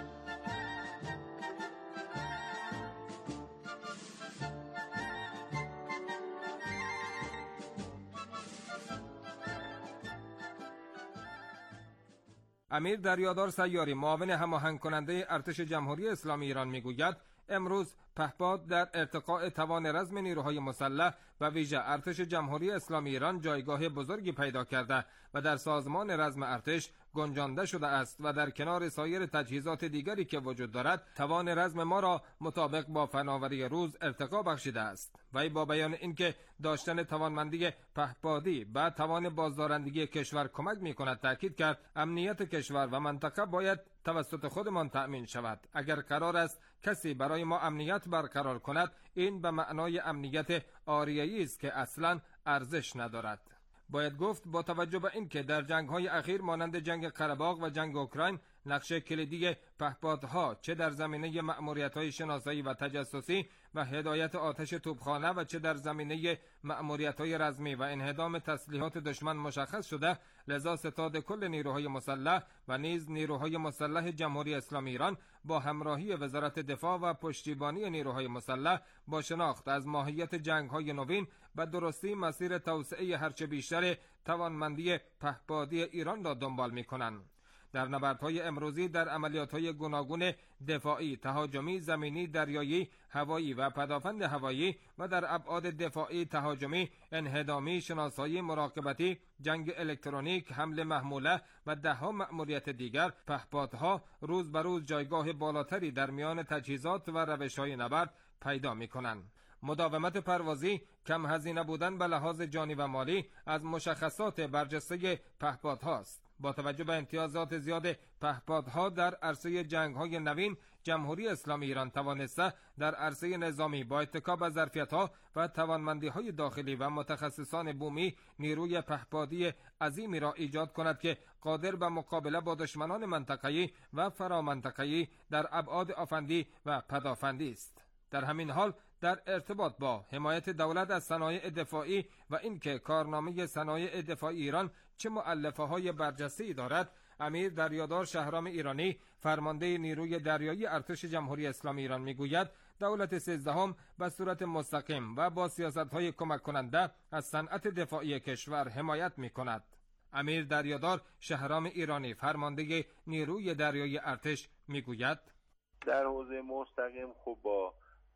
امیر دریادار سیاری، معاون هماهنگ کننده ارتش جمهوری اسلامی ایران میگوید امروز پهپاد در ارتقاء توان رزم نیروهای مسلح و ویژه ارتش جمهوری اسلامی ایران جایگاه بزرگی پیدا کرده و در سازمان رزم ارتش گنجانده شده است و در کنار سایر تجهیزات دیگری که وجود دارد توان رزم ما را مطابق با فناوری روز ارتقا بخشیده است. وی با بیان اینکه داشتن توانمندی پهپادی به توان بازدارندگی کشور کمک می‌کند تاکید کرد امنیت کشور و منطقه باید توسط خودمان تأمین شود. اگر قرار است کسی برای ما امنیت برقرار کند این به معنای امنیت آریایی است که اصلاً ارزش ندارد. باید گفت با توجه به اینکه در جنگ‌های اخیر مانند جنگ قره‌باغ و جنگ اوکراین نقش کلیدی پهپادها چه در زمینه مأموریت‌های شناسایی و تجسسی و هدایت آتش توپخانه و چه در زمینه مأموریت‌های رزمی و انهدام تسلیحات دشمن مشخص شده، لذا ستاد کل نیروهای مسلح و نیز نیروهای مسلح جمهوری اسلامی ایران با همراهی وزارت دفاع و پشتیبانی نیروهای مسلح با شناخت از ماهیت جنگ‌های نوین و درستی مسیر توسعه هرچه بیشتر توانمندی پهپادی ایران را دنبال می‌کنند. در نبردهای امروزی در عملیات‌های گوناگون دفاعی، تهاجمی، زمینی، دریایی، هوایی و پدافند هوایی و در ابعاد دفاعی، تهاجمی، انهدامی، شناسایی، مراقبتی، جنگ الکترونیک، حمله محموله و ده‌ها مأموریت دیگر، پهپادها روز به روز جایگاه بالاتری در میان تجهیزات و روش‌های نبرد پیدا می‌کنند. مداومت پروازی، کم هزینه بودن به لحاظ جانی و مالی از مشخصات برجسته پهپادهاست. با توجه به امتیازات زیاد پهپادها در عرصه جنگ‌های نوین، جمهوری اسلامی ایران توانسته در عرصه نظامی با اتکا به ظرفیت‌ها و توانمندی‌های داخلی و متخصصان بومی نیروی پهپادی عظیمی را ایجاد کند که قادر به مقابله با دشمنان منطقه‌ای و فرامنطقه‌ای در ابعاد آفندی و پدافندی است. در همین حال در ارتباط با حمایت دولت از صنایع دفاعی و اینکه کارنامه صنایع دفاعی ایران چه مؤلفه‌های برجسته‌ای دارد، امیر دریادار شهرام ایرانی فرمانده نیروی دریایی ارتش جمهوری اسلامی ایران میگوید دولت سیزدهم به صورت مستقیم و با سیاست‌های کمک کننده از صنعت دفاعی کشور حمایت می‌کند. امیر دریادار شهرام ایرانی فرمانده نیروی دریایی ارتش میگوید در حوزه مستقیم خب با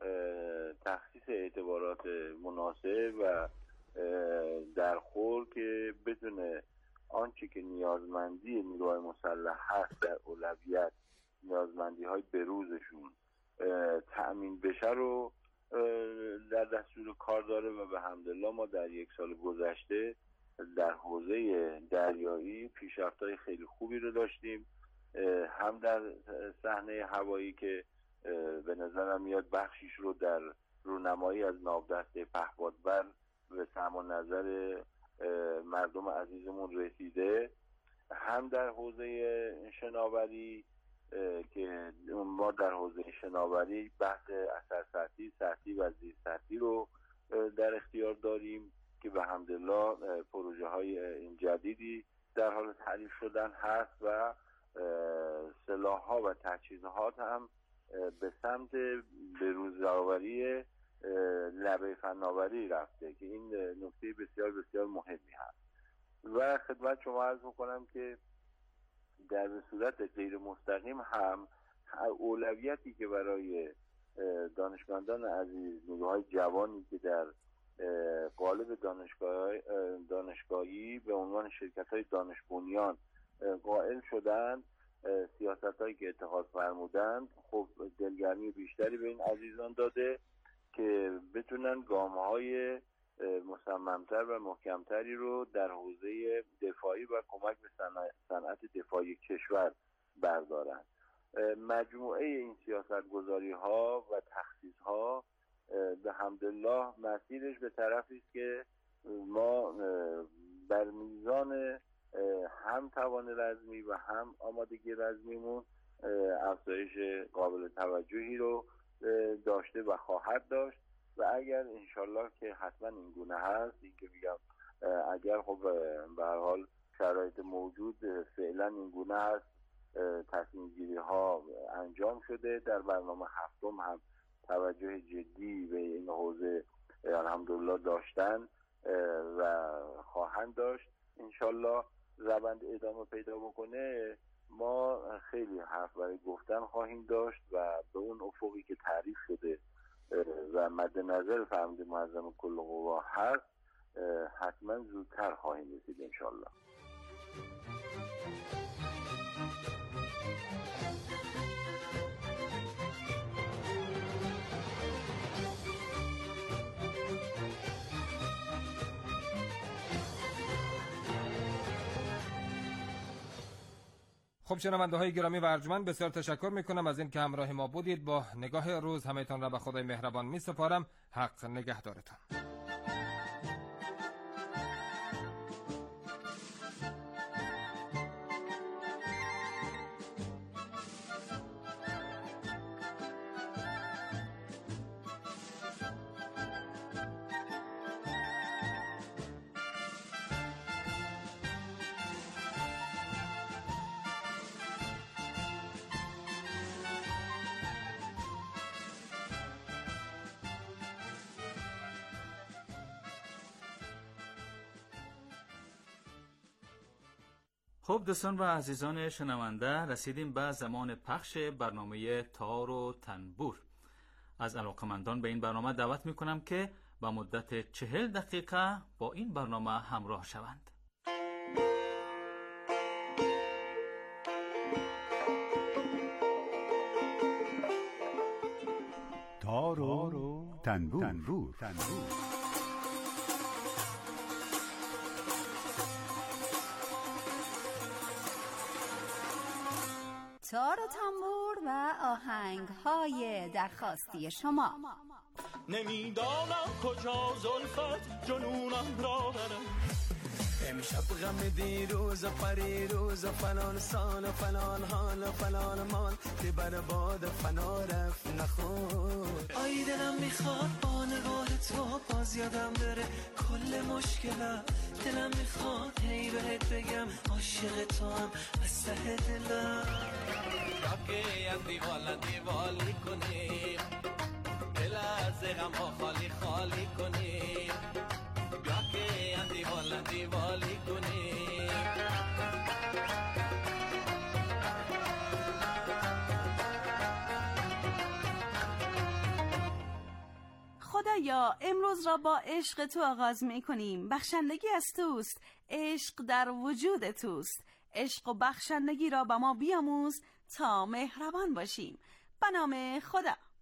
تخصیص اعتبارات مناسب و در خور که بدون آنچه که نیازمندی نیروهای مسلح هست در اولویت نیازمندی های بروزشون تأمین بشه رو در دستور کار داره و به حمدالله ما در یک سال گذشته در حوزه دریایی پیشرفت‌های خیلی خوبی رو داشتیم، هم در صحنه هوایی که به نظرم میاد بخشیش رو در رونمایی از ناودسته پهپادبر به سمع و نظر مردم عزیزمون رسیده، هم در حوزه شناوری که ما در حوزه شناوری بحث اثر سطحی، سطحی و زیر سطحی رو در اختیار داریم که به حمدالله پروژه های این جدیدی در حال تعریف شدن هست و سلاح ها و تجهیزات هم به سمت بروزآوری لبه فناوری رفته که این نکته بسیار بسیار مهمی هست. و خدمت شما عرض میکنم که در صورت غیر مستقیم هم اولویتی که برای دانشمندان عزیز، نیروهای جوانی که در قالب دانشگاه دانشگاهی به عنوان شرکت‌های دانش بنیان قائل شدند، سیاست‌هایی که اتخاذ فرمودند خب دلگرمی بیشتری به این عزیزان داده که بتونن گام‌های مصممتر و محکمتری رو در حوزه دفاعی و کمک به صنعت دفاعی کشور بردارند. مجموعه این سیاست‌گذاری‌ها و تخصیص‌ها به حمدالله مسیرش به طرفی است که ما بر میزان هم توان رزمی و هم آمادگی رزمیمون افزایش قابل توجهی رو داشته و خواهد داشت و اگر انشالله که حتما این گونه هست، این که میگم اگر خب به هر حال شرایط موجود فعلا این گونه هست، تصمیم گیری ها انجام شده، در برنامه هفتم هم توجه جدی به این حوزه الحمدلله داشتن و خواهند داشت. انشالله روند ادامه پیدا بکنه، ما خیلی حرف برای گفتن خواهیم داشت و به اون افقی که تعریف شده و مد نظر فرمانده معظم کل قوا هست حتما زودتر خواهیم رسید انشالله. خب شنونده های گرامی و ارجمند، بسیار تشکر میکنم از این که همراه ما بودید. با نگاه روز همه‌تان را به خدای مهربان میسپارم. حق نگهدارتان. خب دوستان و عزیزان شنونده، رسیدیم به زمان پخش برنامه تار و تنبور. از علاقمندان به این برنامه دعوت میکنم که به مدت چهل دقیقه با این برنامه همراه شوند. تار و تنبور, تنبور. تنبور. تار و تنبور و آهنگ های درخواستی شما. نمیدانم کجا زلفت جنونم را برم، امشب غم دیروز و پریروز و فلان سال و فلان حال و فلان مال که بر باد فنا رفت نخور. آی دلم میخواد با نگاه تو باز یادم بره کل مشکلم، دلم میخواد هی بهت بگم عاشق تو هم از ته دلم. راکه از دیوالا دیوالی کنیم، دل از غم ها خالی خالی کنیم، بیا که از دیوالا دیوالی کنیم. خدایا امروز را با عشق تو آغاز می کنیم. بخشندگی از توست، عشق در وجود توست. عشق و بخشندگی را به ما بیاموز تا مهربان باشیم. به نام خدا.